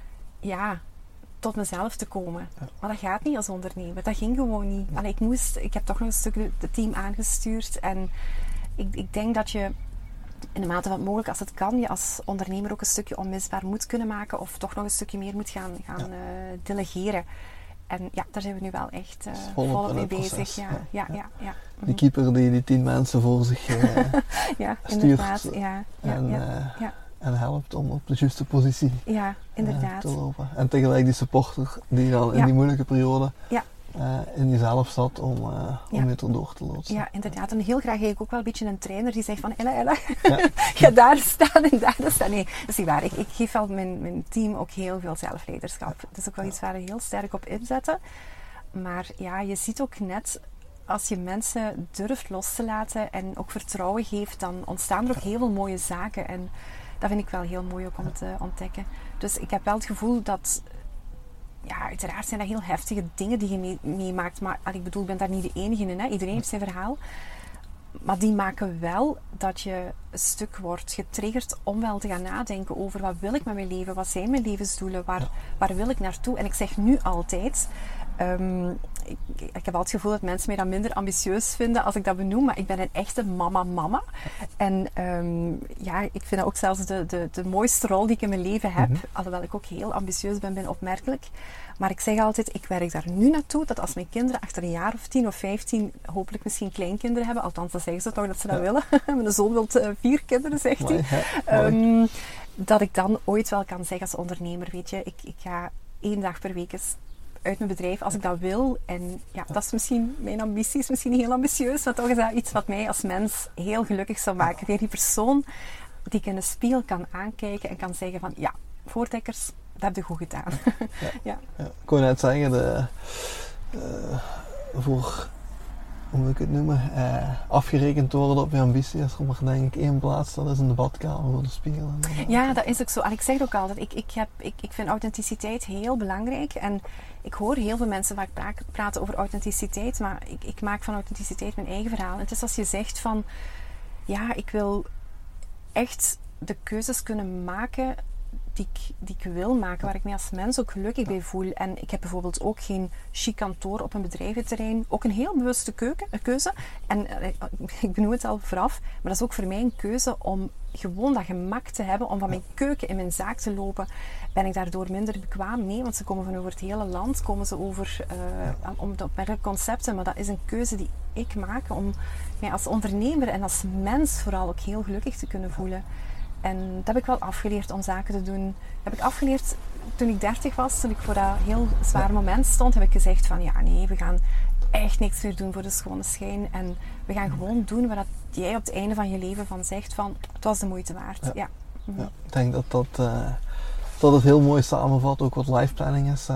B: tot mezelf te komen. Ja. Maar dat gaat niet als ondernemer. Dat ging gewoon niet. Ik heb toch nog een stuk het team aangestuurd. En ik denk dat je in de mate van het mogelijk, als het kan, je als ondernemer ook een stukje onmisbaar moet kunnen maken. Of toch nog een stukje meer moet gaan delegeren. En ja, daar zijn we nu wel echt volop mee bezig. Ja.
C: Die keeper die 10 mensen voor zich
B: ja,
C: stuurt.
B: Inderdaad.
C: En helpt om op de juiste positie
B: te
C: lopen. En tegelijk die supporter die dan in die moeilijke periode in jezelf zat om je erdoor te loodsen.
B: Ja, inderdaad. En heel graag eigenlijk ook wel een beetje een trainer die zegt van Ella, ga daar staan en daar staan. Nee, dat is niet waar. Ik geef wel mijn team ook heel veel zelfleiderschap. Dat is ook wel iets waar we heel sterk op inzetten. Maar ja, je ziet ook net, als je mensen durft los te laten en ook vertrouwen geeft, dan ontstaan er ook heel veel mooie zaken. En dat vind ik wel heel mooi ook om te ontdekken. Dus ik heb wel het gevoel dat, uiteraard zijn dat heel heftige dingen die je meemaakt. Maar ik bedoel, ik ben daar niet de enige in. Hè? Iedereen heeft zijn verhaal. Maar die maken wel dat je een stuk wordt getriggerd om wel te gaan nadenken over wat wil ik met mijn leven? Wat zijn mijn levensdoelen? Waar wil ik naartoe? En ik zeg nu altijd, Ik heb altijd het gevoel dat mensen mij dan minder ambitieus vinden als ik dat benoem, maar ik ben een echte mama. En ik vind dat ook zelfs de mooiste rol die ik in mijn leven heb, alhoewel ik ook heel ambitieus ben opmerkelijk. Maar ik zeg altijd, ik werk daar nu naartoe, dat als mijn kinderen achter een jaar of 10 of 15 hopelijk misschien kleinkinderen hebben, althans dan zeggen ze toch dat ze dat willen. Mijn zoon wil 4 kinderen, zegt hij. Dat ik dan ooit wel kan zeggen als ondernemer, weet je, ik ga 1 dag per week eens uit mijn bedrijf als ik dat wil. En dat is misschien, mijn ambitie is misschien niet heel ambitieus, maar toch is dat iets wat mij als mens heel gelukkig zou maken. Weer die persoon die ik in de spiegel kan aankijken en kan zeggen van, ja, voordekkers, dat heb je goed gedaan.
C: Ja. Ik kon net zeggen, voor, hoe moet ik het noemen, afgerekend worden op je ambitie is er maar denk ik 1 plaats, dat is in de badkamer voor de spiegel.
B: Ja, dat is ook zo. En ik zeg ook altijd, ik vind authenticiteit heel belangrijk. En ik hoor heel veel mensen vaak praten over authenticiteit, maar ik maak van authenticiteit mijn eigen verhaal. Het is als je zegt van, ja, ik wil echt de keuzes kunnen maken die ik wil maken, waar ik mij als mens ook gelukkig bij voel. En ik heb bijvoorbeeld ook geen chic kantoor op een bedrijventerrein. Ook een heel bewuste keuze. En ik benoem het al vooraf, maar dat is ook voor mij een keuze om gewoon dat gemak te hebben, om van mijn keuken in mijn zaak te lopen. Ben ik daardoor minder bekwaam? Nee, want ze komen van over het hele land, komen ze over om de opmerkelijke concepten, maar dat is een keuze die ik maak om mij als ondernemer en als mens vooral ook heel gelukkig te kunnen voelen. En dat heb ik wel afgeleerd om zaken te doen. Dat heb ik afgeleerd toen ik 30 was, toen ik voor dat heel zwaar moment stond, heb ik gezegd van, ja nee, we gaan echt niks meer doen voor de schone schijn. En we gaan gewoon doen wat jij op het einde van je leven van zegt van, het was de moeite waard. Ja.
C: Ik denk dat het heel mooi samenvat, ook wat life planning is.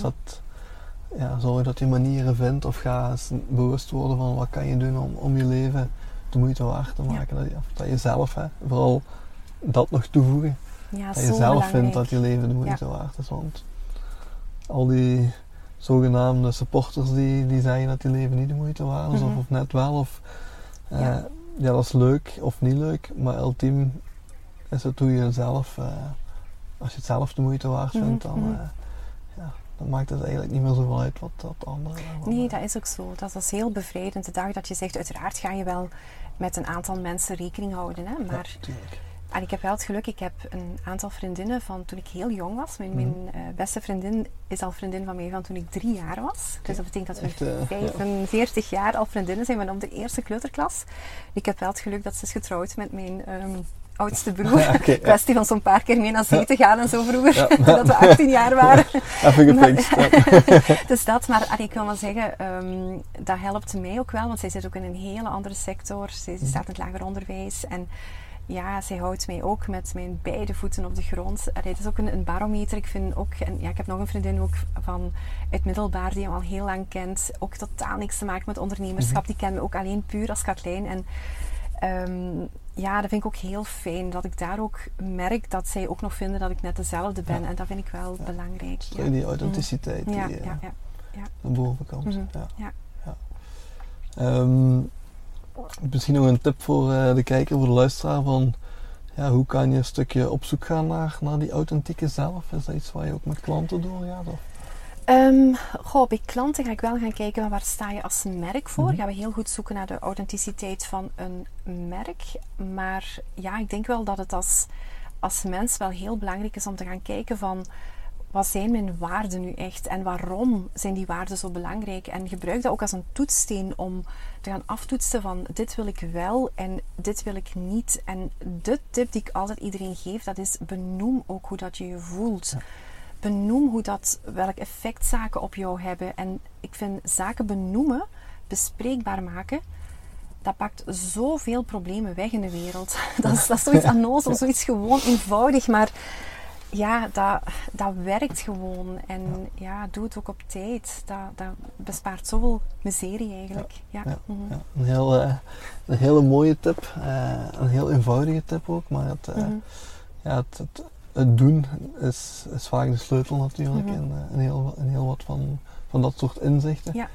C: Zorg dat je manieren vindt of ga eens bewust worden van wat kan je doen om je leven de moeite waard te maken. Dat je zelf, vooral dat nog toevoegen.
B: Ja,
C: dat je zelf vindt dat je leven de moeite waard is. Want al die zogenaamde supporters die zeggen dat je leven niet de moeite waard is, of net wel. Dat is leuk of niet leuk, maar ultiem is het hoe je zelf, als je het zelf de moeite waard vindt, dan maakt het eigenlijk niet meer zoveel uit wat dat andere.
B: Nee, dat is ook zo. Dat is heel bevrijdend. De dag dat je zegt, uiteraard ga je wel met een aantal mensen rekening houden. Hè? Maar en ik heb wel het geluk, ik heb een aantal vriendinnen van toen ik heel jong was. Mijn beste vriendin is al vriendin van mij van toen ik 3 jaar was. Dus dat betekent dat we 45 jaar al vriendinnen zijn, maar om de eerste kleuterklas. Ik heb wel het geluk dat ze is getrouwd met mijn oudste broer. Kwestie van zo'n paar keer mee naar zee te gaan en zo vroeger. Dat we 18 jaar waren.
C: Even gefixt.
B: Dus dat, maar ik kan wel zeggen, dat helpt mij ook wel, want zij zit ook in een hele andere sector. Zij staat in het lager onderwijs en ja, zij houdt mij ook met mijn beide voeten op de grond. Het is ook een barometer. Ik vind ook, en ik heb nog een vriendin ook van uit middelbaar die hem al heel lang kent. Ook totaal niks te maken met ondernemerschap. Die kent me ook alleen puur als Katlijn. En dat vind ik ook heel fijn. Dat ik daar ook merk dat zij ook nog vinden dat ik net dezelfde ben. En dat vind ik wel belangrijk.
C: Die authenticiteit die naar boven komt. Misschien nog een tip voor de kijker, voor de luisteraar van hoe kan je een stukje op zoek gaan naar die authentieke zelf? Is dat iets waar je ook met klanten doorgaat?
B: Bij klanten ga ik wel gaan kijken van waar sta je als merk voor. Gaan we heel goed zoeken naar de authenticiteit van een merk. Maar ja, ik denk wel dat het als mens wel heel belangrijk is om te gaan kijken van wat zijn mijn waarden nu echt en waarom zijn die waarden zo belangrijk? En gebruik dat ook als een toetssteen om te gaan aftoetsen van dit wil ik wel en dit wil ik niet. En de tip die ik altijd iedereen geef, dat is benoem ook hoe dat je je voelt. Ja. Benoem welk effect zaken op jou hebben. En ik vind zaken benoemen, bespreekbaar maken, dat pakt zoveel problemen weg in de wereld. Dat is zoiets annozel, zoiets gewoon eenvoudig, maar ja, dat werkt gewoon. En doe het ook op tijd. Dat bespaart zoveel miserie eigenlijk.
C: Een hele mooie tip. Een heel eenvoudige tip ook. Maar het doen is vaak de sleutel natuurlijk. En heel wat van dat soort inzichten. Ja.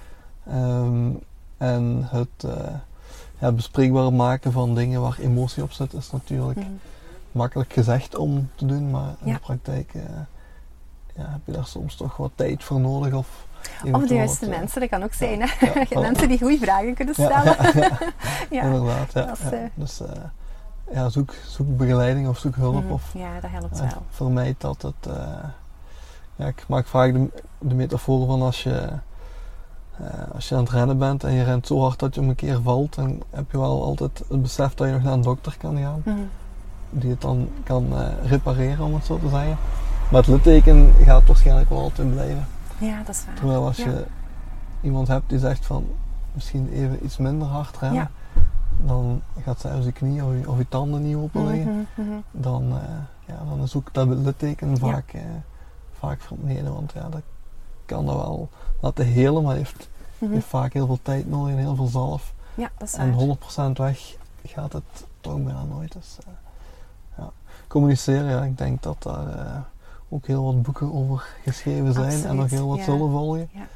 C: En het bespreekbaar maken van dingen waar emotie op zit is natuurlijk makkelijk gezegd om te doen, maar in de praktijk heb je daar soms toch wat tijd voor nodig of
B: Of de juiste mensen, dat kan ook zijn. Hè? Mensen die goede vragen kunnen stellen.
C: Inderdaad, Dus zoek begeleiding of zoek hulp.
B: Ja, dat helpt wel.
C: Vermijd dat het... ik maak vaak de metafoor van als je aan het rennen bent en je rent zo hard dat je een keer valt, dan heb je wel altijd het besef dat je nog naar een dokter kan gaan. Die het dan kan repareren, om het zo te zeggen. Maar het litteken gaat waarschijnlijk wel altijd blijven.
B: Ja, dat is waar.
C: Terwijl als je iemand hebt die zegt van misschien even iets minder hard rennen, dan gaat zelfs je knie of je tanden niet open liggen. Dan is ook dat litteken vaak vermeden. Want dat kan dat wel laten helen, maar heeft vaak heel veel tijd nodig en heel veel zalf.
B: Ja, dat is waar.
C: En 100% weg gaat het toch bijna nooit. Dus, communiceren, ik denk dat daar ook heel wat boeken over geschreven zijn. Absoluut, en nog heel wat zullen volgen. Ja.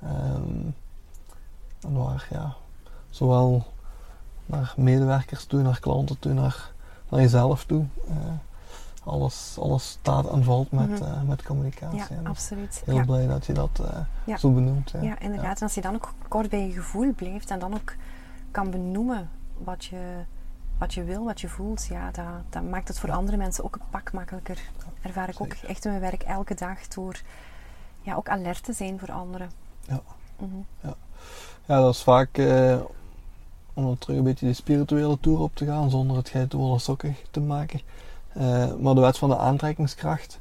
C: En waar, zowel naar medewerkers toe, naar klanten toe, naar jezelf toe. Alles staat en valt met communicatie.
B: Ja, absoluut.
C: Heel blij dat je dat zo benoemt.
B: Ja, inderdaad. En als je dan ook kort bij je gevoel blijft en dan ook kan benoemen wat je wil, wat je voelt, dat maakt het voor andere mensen ook een pak makkelijker. Ervaar ik ook echt in mijn werk elke dag door ook alert te zijn voor anderen.
C: Ja, dat is vaak om dan terug een beetje die spirituele toer op te gaan, zonder het geitenwolle sokkig te maken. Maar de wet van de aantrekkingskracht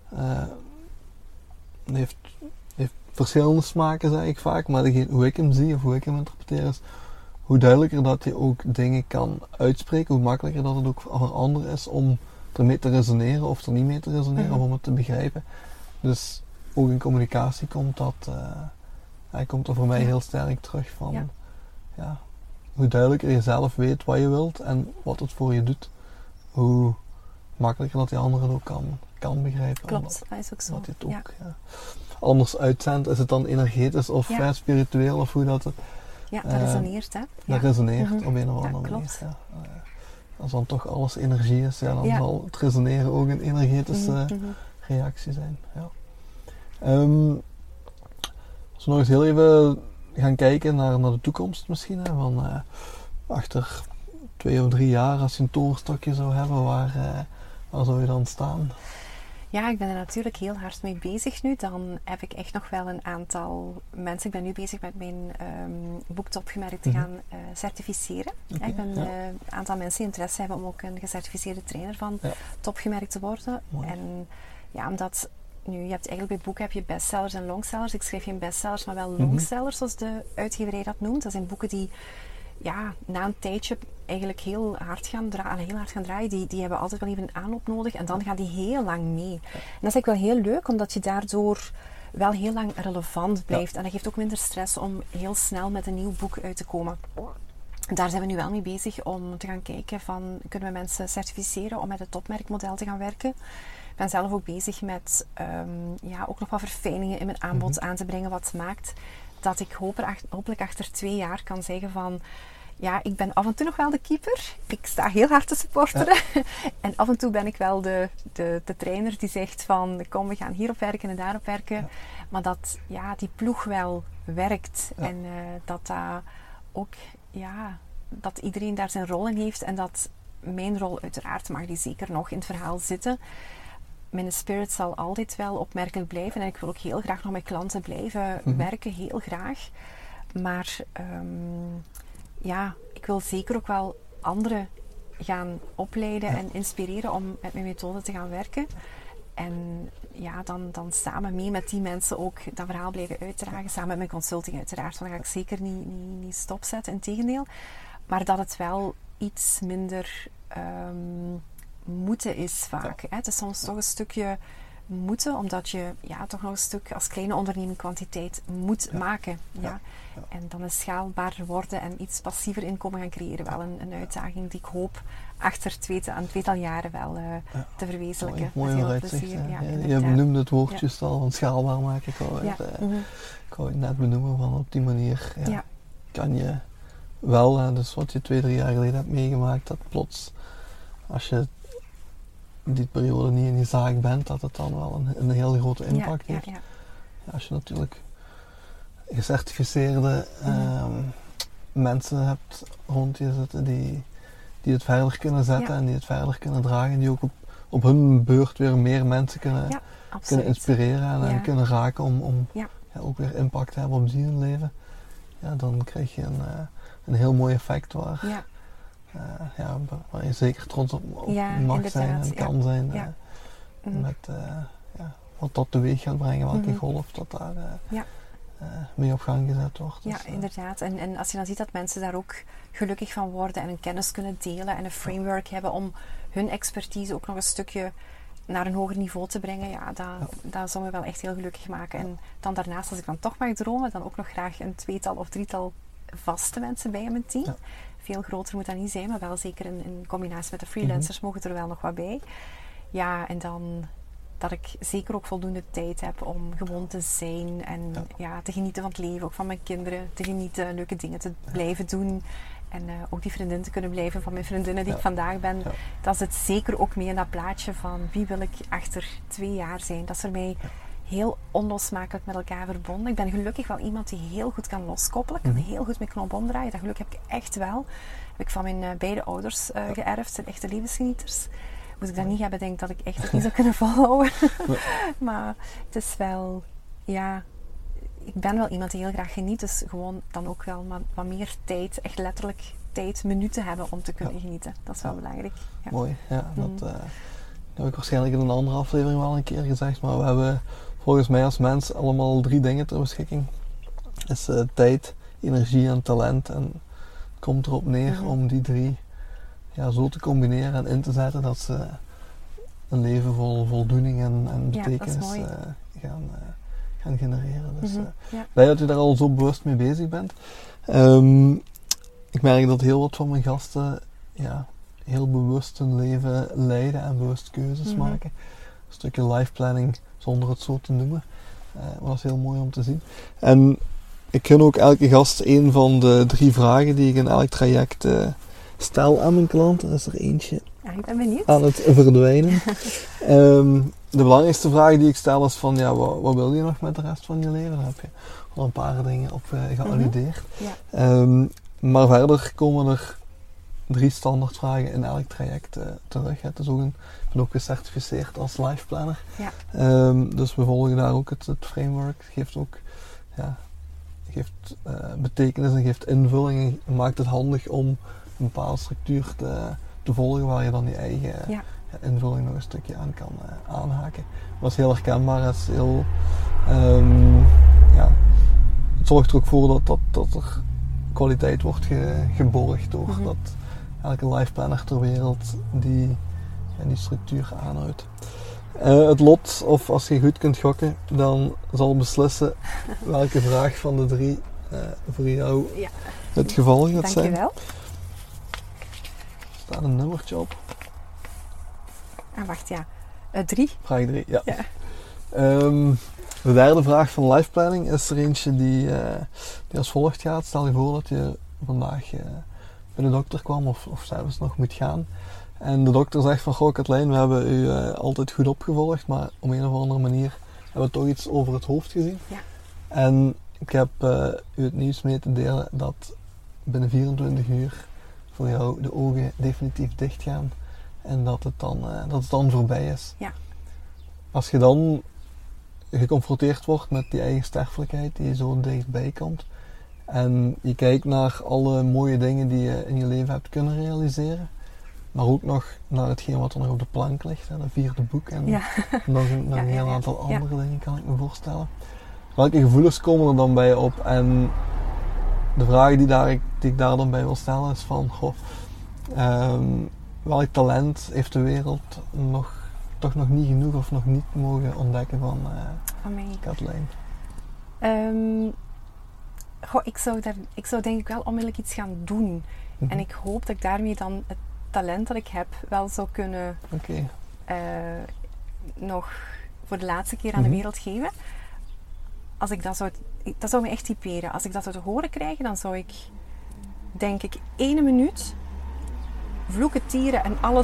C: heeft verschillende smaken, zeg ik vaak, maar hoe ik hem zie of hoe ik hem interpreteer is, hoe duidelijker dat je ook dingen kan uitspreken, hoe makkelijker dat het ook voor anderen is om ermee te resoneren of er niet mee te resoneren, of om het te begrijpen. Dus ook in communicatie komt dat, komt er voor mij heel sterk terug van, hoe duidelijker je zelf weet wat je wilt en wat het voor je doet, hoe makkelijker dat die anderen het ook kan begrijpen.
B: Klopt, dat is ook zo.
C: Dat je het ook anders uitzendt. Is het dan energetisch of spiritueel of hoe dat het...
B: Ja, dat resoneert, hè?
C: Dat resoneert op een of andere manier. Ja. Als dan toch alles energie is, dan zal het resoneren ook een energetische reactie zijn. Ja. Als we nog eens heel even gaan kijken naar de toekomst misschien, van achter 2 of 3 jaar, als je een toverstokje zou hebben, waar zou je dan staan?
B: Ja, ik ben er natuurlijk heel hard mee bezig nu. Dan heb ik echt nog wel een aantal mensen. Ik ben nu bezig met mijn boek Topgemerkt te gaan certificeren. Okay, ik ben een aantal mensen die interesse hebben om ook een gecertificeerde trainer van Topgemerkt te worden.
C: Mooi.
B: En omdat nu, je hebt eigenlijk bij boeken heb je bestsellers en longsellers. Ik schrijf geen bestsellers, maar wel longsellers, zoals de uitgeverij dat noemt. Dat zijn boeken die na een tijdje eigenlijk heel hard gaan draaien. Die hebben altijd wel even een aanloop nodig en dan gaan die heel lang mee. En dat is eigenlijk wel heel leuk, omdat je daardoor wel heel lang relevant blijft. En dat geeft ook minder stress om heel snel met een nieuw boek uit te komen. Daar zijn we nu wel mee bezig om te gaan kijken van, kunnen we mensen certificeren om met het topmerkmodel te gaan werken. Ik ben zelf ook bezig met ook nog wat verfijningen in mijn aanbod aan te brengen, wat maakt dat ik hopelijk achter 2 jaar kan zeggen van, ik ben af en toe nog wel de keeper. Ik sta heel hard te supporteren. En af en toe ben ik wel de trainer die zegt van, kom, we gaan hierop werken en daarop werken. Ja. Maar dat die ploeg wel werkt. Ja. En dat ook, dat iedereen daar zijn rol in heeft. En dat mijn rol uiteraard mag die zeker nog in het verhaal zitten. Mijn spirit zal altijd wel opmerkelijk blijven. En ik wil ook heel graag nog met klanten blijven werken. Heel graag. Maar ik wil zeker ook wel anderen gaan opleiden en inspireren om met mijn methode te gaan werken. En dan samen mee met die mensen ook dat verhaal blijven uitdragen. Samen met mijn consulting uiteraard. Want dan ga ik zeker niet stopzetten. Integendeel. Maar dat het wel iets minder moeten is vaak. Het is soms toch een stukje moeten, omdat je toch nog een stuk als kleine onderneming kwantiteit moet maken. Ja. En dan is schaalbaar worden en iets passiever inkomen gaan creëren wel een uitdaging die ik hoop achter een tweetal jaren wel te verwezenlijken.
C: Mooi met heel veel plezier. Je benoemde het woordje al van schaalbaar maken. Ik wou het net benoemen van op die manier kan je wel, dus wat je 2-3 jaar geleden hebt meegemaakt, dat plots als je die periode niet in die zaak bent, dat het dan wel een heel grote impact heeft. Als je natuurlijk gecertificeerde mensen hebt rond je zitten die het verder kunnen zetten en die het verder kunnen dragen. Die ook op hun beurt weer meer mensen kunnen inspireren en kunnen raken om ook weer impact te hebben op die hun leven. Ja, dan krijg je een heel mooi effect waar je zeker trots op mag zijn en kan zijn. Met wat dat teweeg gaat brengen, welke golf dat daar mee op gang gezet wordt.
B: Dus, inderdaad. En als je dan ziet dat mensen daar ook gelukkig van worden en hun kennis kunnen delen en een framework hebben om hun expertise ook nog een stukje naar een hoger niveau te brengen, dat zou me wel echt heel gelukkig maken. En dan daarnaast, als ik dan toch mag dromen, dan ook nog graag een 2-tal of 3-tal vaste mensen bij in mijn team. Ja. Veel groter moet dat niet zijn, maar wel zeker in combinatie met de freelancers mogen er wel nog wat bij. Ja, en dan dat ik zeker ook voldoende tijd heb om gewoon te zijn en te genieten van het leven, ook van mijn kinderen, te genieten, leuke dingen te blijven doen. En ook die vriendin te kunnen blijven van mijn vriendinnen die ik vandaag ben. Ja. Dat zit zeker ook mee in dat plaatje van wie wil ik achter 2 jaar zijn. Dat is voor mij heel onlosmakelijk met elkaar verbonden. Ik ben gelukkig wel iemand die heel goed kan loskoppelen. Ik kan heel goed mijn knop omdraaien. Dat geluk heb ik echt wel. Heb ik van mijn beide ouders geërfd. Zijn echte levensgenieters. Moet ik dat niet hebben, denk ik dat ik echt het niet zou kunnen volhouden. Maar het is wel, ik ben wel iemand die heel graag geniet. Dus gewoon dan ook wel wat meer tijd, echt letterlijk tijd, minuten hebben om te kunnen genieten. Dat is wel belangrijk. Ja.
C: Mooi, dat heb ik waarschijnlijk in een andere aflevering wel een keer gezegd. Maar we hebben volgens mij als mens allemaal 3 dingen ter beschikking. Dat is tijd, energie en talent. En het komt erop neer om die 3 zo te combineren en in te zetten dat ze een leven vol voldoening en betekenis gaan genereren. Dus blij dat u daar al zo bewust mee bezig bent. Ik merk dat heel wat van mijn gasten heel bewust hun leven leiden en bewust keuzes maken. Een stukje life planning zonder het zo te noemen. Maar dat is heel mooi om te zien. En ik gun ook elke gast een van de 3 vragen die ik in elk traject stel aan mijn klant. Er is er eentje
B: ik ben benieuwd.
C: aan het verdwijnen. De belangrijkste vraag die ik stel is van wat wil je nog met de rest van je leven? Daar heb je al een paar dingen op gealludeerd. Maar verder komen er 3 standaardvragen in elk traject terug. Ik ben ook gecertificeerd als life planner. Dus we volgen daar ook het framework. Geeft ook betekenis en geeft invulling en maakt het handig om een bepaalde structuur te volgen waar je dan je eigen invulling nog een stukje aan kan aanhaken. Dat is heel herkenbaar. Het is heel, het zorgt er ook voor dat er kwaliteit wordt geborgd door dat elke life planner ter wereld die structuur aanhoudt. Het lot, of als je goed kunt gokken, dan zal beslissen welke vraag van de 3 voor jou het geval gaat zijn.
B: Dankjewel.
C: Er staat een nummertje op.
B: Wacht, 3.
C: Vraag 3, ja. De derde vraag van life planning is er eentje die als volgt gaat. Stel je voor dat je vandaag bij de dokter kwam of zelfs nog moet gaan. En de dokter zegt van, goh Katlijn, we hebben u altijd goed opgevolgd, maar op een of andere manier hebben we toch iets over het hoofd gezien. Ja. En ik heb u het nieuws mee te delen dat binnen 24 uur voor jou de ogen definitief dicht gaan en dat het dan voorbij is. Ja. Als je dan geconfronteerd wordt met die eigen sterfelijkheid die zo dichtbij komt en je kijkt naar alle mooie dingen die je in je leven hebt kunnen realiseren, maar ook nog naar hetgeen wat er nog op de plank ligt, dat 4e boek en nog een heel aantal andere dingen kan ik me voorstellen. Welke gevoelens komen er dan bij je op? En de vraag die ik daar dan bij wil stellen is van, welk talent heeft de wereld toch nog niet genoeg of nog niet mogen ontdekken van Katlijn?
B: Ik zou denk ik wel onmiddellijk iets gaan doen. En ik hoop dat ik daarmee dan het talent dat ik heb wel zou kunnen nog voor de laatste keer aan de wereld geven. Als ik dat zou me echt typeren. Als ik dat zou te horen krijgen, dan zou ik denk ik 1 minuut vloeken, tieren en alles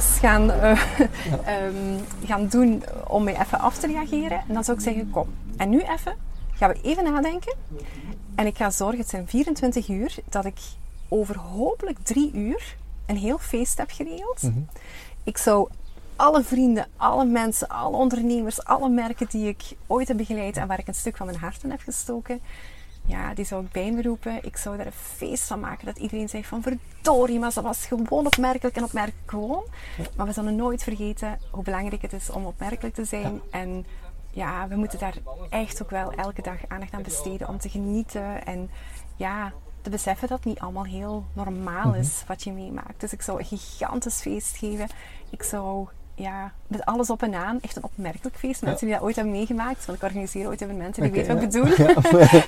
B: gaan doen om mij even af te reageren. En dan zou ik zeggen, kom. En nu even gaan we even nadenken. En ik ga zorgen, het zijn 24 uur, dat ik over hopelijk 3 uur een heel feest heb geregeld. Mm-hmm. Ik zou alle vrienden, alle mensen, alle ondernemers, alle merken die ik ooit heb begeleid en waar ik een stuk van mijn hart in heb gestoken, ja, die zou ik bij me roepen. Ik zou daar een feest van maken. Dat iedereen zegt van verdorie, maar dat was gewoon opmerkelijk en opmerkelijk gewoon. Ja. Maar we zullen nooit vergeten hoe belangrijk het is om opmerkelijk te zijn. Ja. En ja, we moeten daar echt ook wel elke dag aandacht aan besteden om te genieten. En ja, te beseffen dat het niet allemaal heel normaal is wat je meemaakt. Dus ik zou een gigantisch feest geven. Ik zou... Ja, met alles op en aan. Echt een opmerkelijk feest. Mensen die dat ooit hebben meegemaakt. Want ik organiseer ooit evenementen, die weten wat ik bedoel. Ja.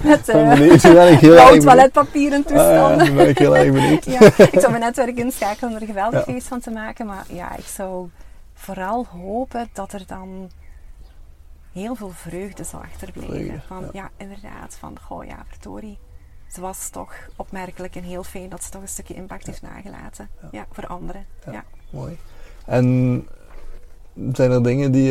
B: Met blauw toiletpapier en toestanden.
C: Ja, ben ik heel erg benieuwd.
B: Ja, ik zou mijn netwerk inschakelen om er een geweldig feest van te maken. Maar ja, ik zou vooral hopen dat er dan heel veel vreugde zou achterblijven. Ja, inderdaad. Van, goh ja, verdorie. Ze was toch opmerkelijk en heel fijn dat ze toch een stukje impact heeft nagelaten. Ja, voor anderen. Ja.
C: Mooi. En... zijn er dingen die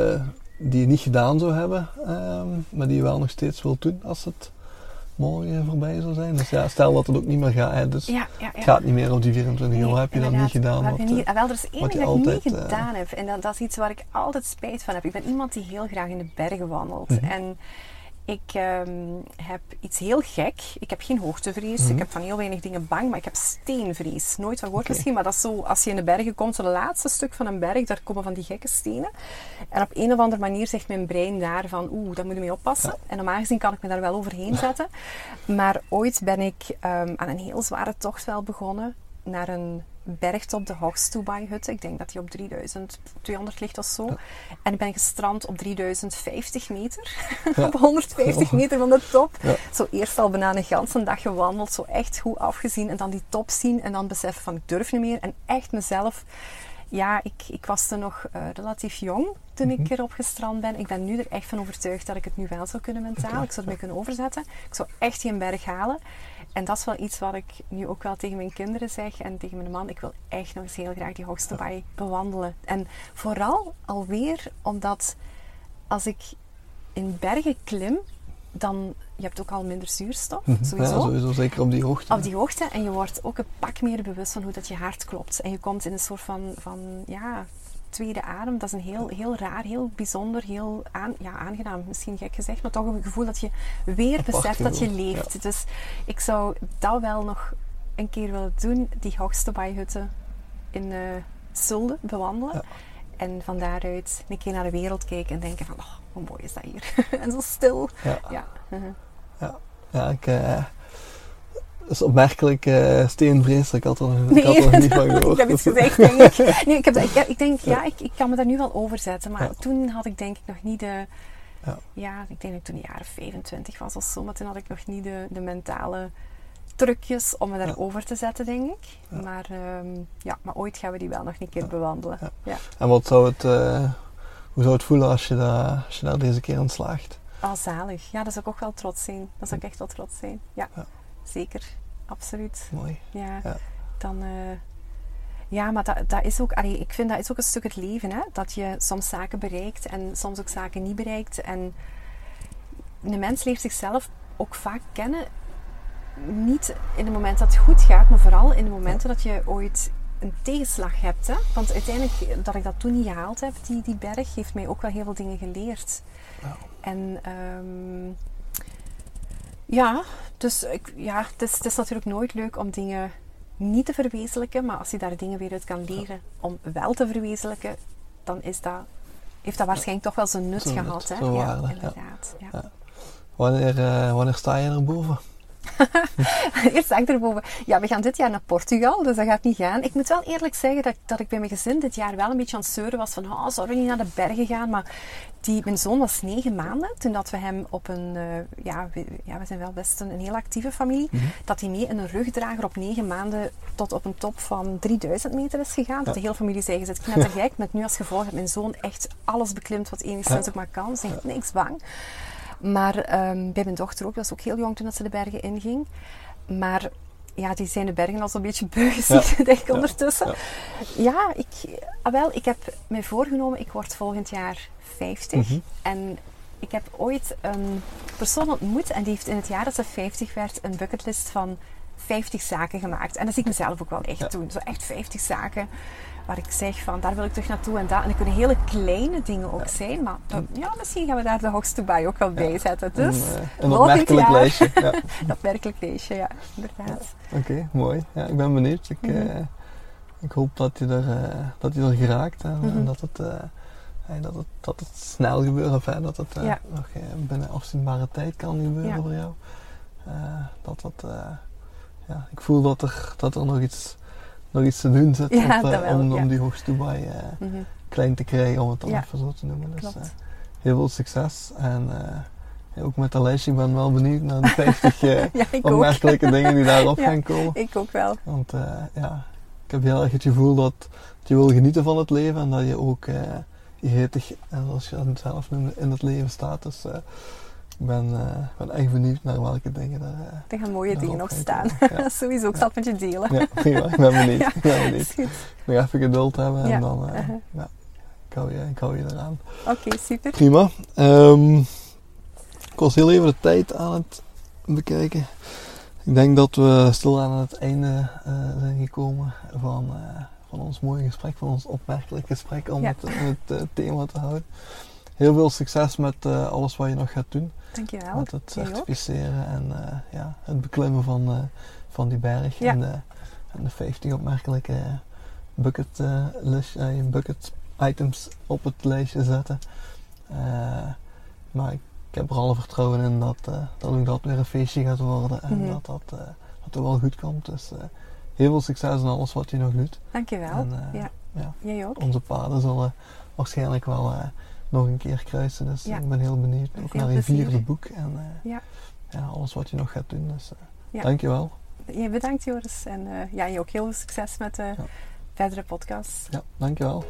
C: je niet gedaan zou hebben, maar die je wel nog steeds wilt doen als het morgen voorbij zou zijn? Dus ja, stel dat het ook niet meer gaat, hè, dus het gaat niet meer op die 24 uur. Heb je dat niet gedaan?
B: Wel, er is één ding dat ik niet gedaan heb en dat is iets waar ik altijd spijt van heb. Ik ben iemand die heel graag in de bergen wandelt. En ik heb iets heel gek. Ik heb geen hoogtevrees. Ik heb van heel weinig dingen bang, maar ik heb steenvrees. Nooit van gehoord misschien, maar dat is zo, als je in de bergen komt, zo het laatste stuk van een berg, daar komen van die gekke stenen. En op een of andere manier zegt mijn brein daar van, daar moet je mee oppassen. Ja. En normaal gezien kan ik me daar wel overheen zetten. Maar ooit ben ik aan een heel zware tocht wel begonnen naar een bergtop, de Hoogstoebaai-hut. Ik denk dat die op 3200 ligt of zo. Ja. En ik ben gestrand op 3050 meter. Op 150 meter van de top. Ja. Zo eerst al bijna een ganse dag gewandeld. Zo echt goed afgezien. En dan die top zien. En dan beseffen van ik durf niet meer. En echt mezelf... Ja, ik was toen nog relatief jong toen ik erop gestrand ben. Ik ben nu er echt van overtuigd dat ik het nu wel zou kunnen mentaal. Ik zou het mee kunnen overzetten. Ik zou echt die berg halen. En dat is wel iets wat ik nu ook wel tegen mijn kinderen zeg en tegen mijn man. Ik wil echt nog eens heel graag die Hoogstoebaai bewandelen. En vooral alweer omdat als ik in bergen klim, dan je hebt ook al minder zuurstof. Sowieso.
C: Ja, sowieso, zeker op die hoogte.
B: Op die hoogte. En je wordt ook een pak meer bewust van hoe dat je hart klopt. En je komt in een soort van tweede adem. Dat is een heel raar, heel bijzonder, heel aangenaam, misschien gek gezegd, maar toch een gevoel dat je weer beseft dat je leeft. Ja. Dus ik zou dat wel nog een keer willen doen, die Hoogstoebaai-hutten in Zulde bewandelen. Ja. En van daaruit een keer naar de wereld kijken en denken van, hoe mooi is dat hier. En zo stil. Ja.
C: Dat is opmerkelijk steenvreselijk. Ik had er nog niet van gehoord.
B: Ik heb iets gezegd, denk ik. Nee, ik denk, ik kan me daar nu wel over zetten. Maar toen had ik denk ik nog niet de... Ja, ik denk dat ik toen de jaren 25 was of zo. Maar toen had ik nog niet de mentale trucjes om me daarover te zetten, denk ik. Ja. Maar ooit gaan we die wel nog een keer bewandelen. Ja.
C: En wat zou hoe zou het voelen als je daar deze keer aan slaagt?
B: Zalig. Ja, daar zou ik ook wel trots zijn. Daar zou ik echt wel trots zijn. Ja. Zeker, absoluut.
C: Mooi.
B: Ja. Dan... maar dat is ook... ik vind dat is ook een stuk het leven, hè. Dat je soms zaken bereikt en soms ook zaken niet bereikt. En een mens leert zichzelf ook vaak kennen. Niet in het moment dat het goed gaat, maar vooral in de momenten dat je ooit een tegenslag hebt. Hè. Want uiteindelijk, dat ik dat toen niet gehaald heb, die berg, heeft mij ook wel heel veel dingen geleerd. Ja. En... dus het is natuurlijk nooit leuk om dingen niet te verwezenlijken, maar als je daar dingen weer uit kan leren om wel te verwezenlijken, dan heeft dat waarschijnlijk toch wel zijn nut gehad. Hè?
C: Waarde,
B: inderdaad. Ja.
C: Wanneer sta je erboven?
B: Eerst sta ik erboven. Ja, we gaan dit jaar naar Portugal, dus dat gaat niet gaan. Ik moet wel eerlijk zeggen dat ik bij mijn gezin dit jaar wel een beetje aan het zeuren was van, zouden we niet naar de bergen gaan? Maar mijn zoon was 9 maanden toen dat we hem op een... we zijn wel best een heel actieve familie. Dat hij mee in een rugdrager op 9 maanden tot op een top van 3000 meter is gegaan. Dat de hele familie zei, je zit knettergek. Met nu als gevolg dat mijn zoon echt alles beklimt wat enigszins ook maar kan. Ze heeft niks bang. Maar bij mijn dochter ook, dat was ook heel jong toen dat ze de bergen inging. Maar die zijn de bergen al zo'n beetje beu gezien, denk ik ondertussen. Ik heb mij voorgenomen, ik word volgend jaar 50. En Ik heb ooit een persoon ontmoet en die heeft in het jaar dat ze 50 werd een bucketlist van 50 zaken gemaakt. En dat zie ik mezelf ook wel echt doen. Zo echt 50 zaken waar ik zeg van, daar wil ik terug naartoe en dat. En dat kunnen hele kleine dingen ook zijn, maar misschien gaan we daar de Hogs to Buy ook wel bij zetten. Dus,
C: een opmerkelijk lijstje. Ja.
B: Een opmerkelijk lijstje, ja, inderdaad.
C: Oké, mooi. Ja, ik ben benieuwd. Ik hoop dat je er geraakt en dat het snel gebeurt, of dat het nog binnen afzienbare tijd kan gebeuren voor jou. Ik voel dat er nog iets te doen zit om die Hogs to Buy klein te krijgen, om het dan even zo te noemen. Dus heel veel succes en ook met dat lijstje, ik ben wel benieuwd naar de 50 opmerkelijke dingen die daarop gaan komen.
B: Ik ook wel.
C: Want ik heb heel erg het gevoel dat je wil genieten van het leven en dat je ook gretig, zoals je het zelf noemde, in het leven staat. Dus ik ben echt benieuwd naar welke dingen daar...
B: Er gaan mooie dingen op staan. Sowieso, ik zal het met je delen.
C: Ja, prima. Ik ben benieuwd. Nog even geduld hebben en dan... ik hou je eraan.
B: Oké, super.
C: Prima. Ik was heel even de tijd aan het bekijken. Ik denk dat we stilaan aan het einde zijn gekomen van ons mooie gesprek, van ons opmerkelijk gesprek om het thema te houden. Heel veel succes met alles wat je nog gaat doen.
B: Dankjewel.
C: Met het certificeren en het beklimmen van die berg en de 50 opmerkelijke bucket items op het lijstje zetten. Maar ik heb er alle vertrouwen in dat ook dat weer een feestje gaat worden en dat er wel goed komt. Dus heel veel succes in alles wat je nog doet.
B: Dankjewel. Jij ook.
C: Onze paden zullen waarschijnlijk wel nog een keer kruisen. Dus ik ben heel benieuwd. Ook naar je 4e boek en alles wat je nog gaat doen. Dus dankjewel.
B: Ja, bedankt Joris. En jij ook heel veel succes met de verdere podcast.
C: Ja, dankjewel.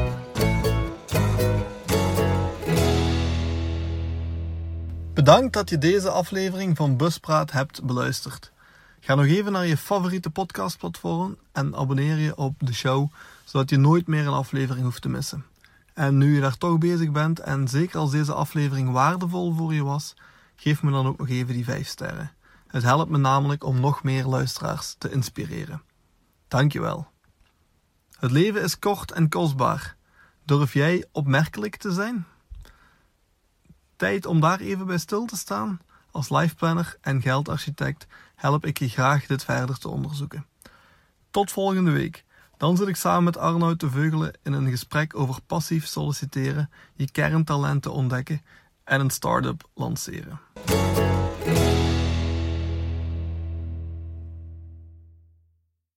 A: Bedankt dat je deze aflevering van Buspraat hebt beluisterd. Ga nog even naar je favoriete podcastplatform en abonneer je op de show, zodat je nooit meer een aflevering hoeft te missen. En nu je daar toch bezig bent en zeker als deze aflevering waardevol voor je was, geef me dan ook nog even die 5 sterren. Het helpt me namelijk om nog meer luisteraars te inspireren. Dankjewel. Het leven is kort en kostbaar. Durf jij opmerkelijk te zijn? Tijd om daar even bij stil te staan? Als lifeplanner en geldarchitect help ik je graag dit verder te onderzoeken. Tot volgende week. Dan zit ik samen met Arnoud de Veugelen in een gesprek over passief solliciteren, je kerntalenten ontdekken en een start-up lanceren.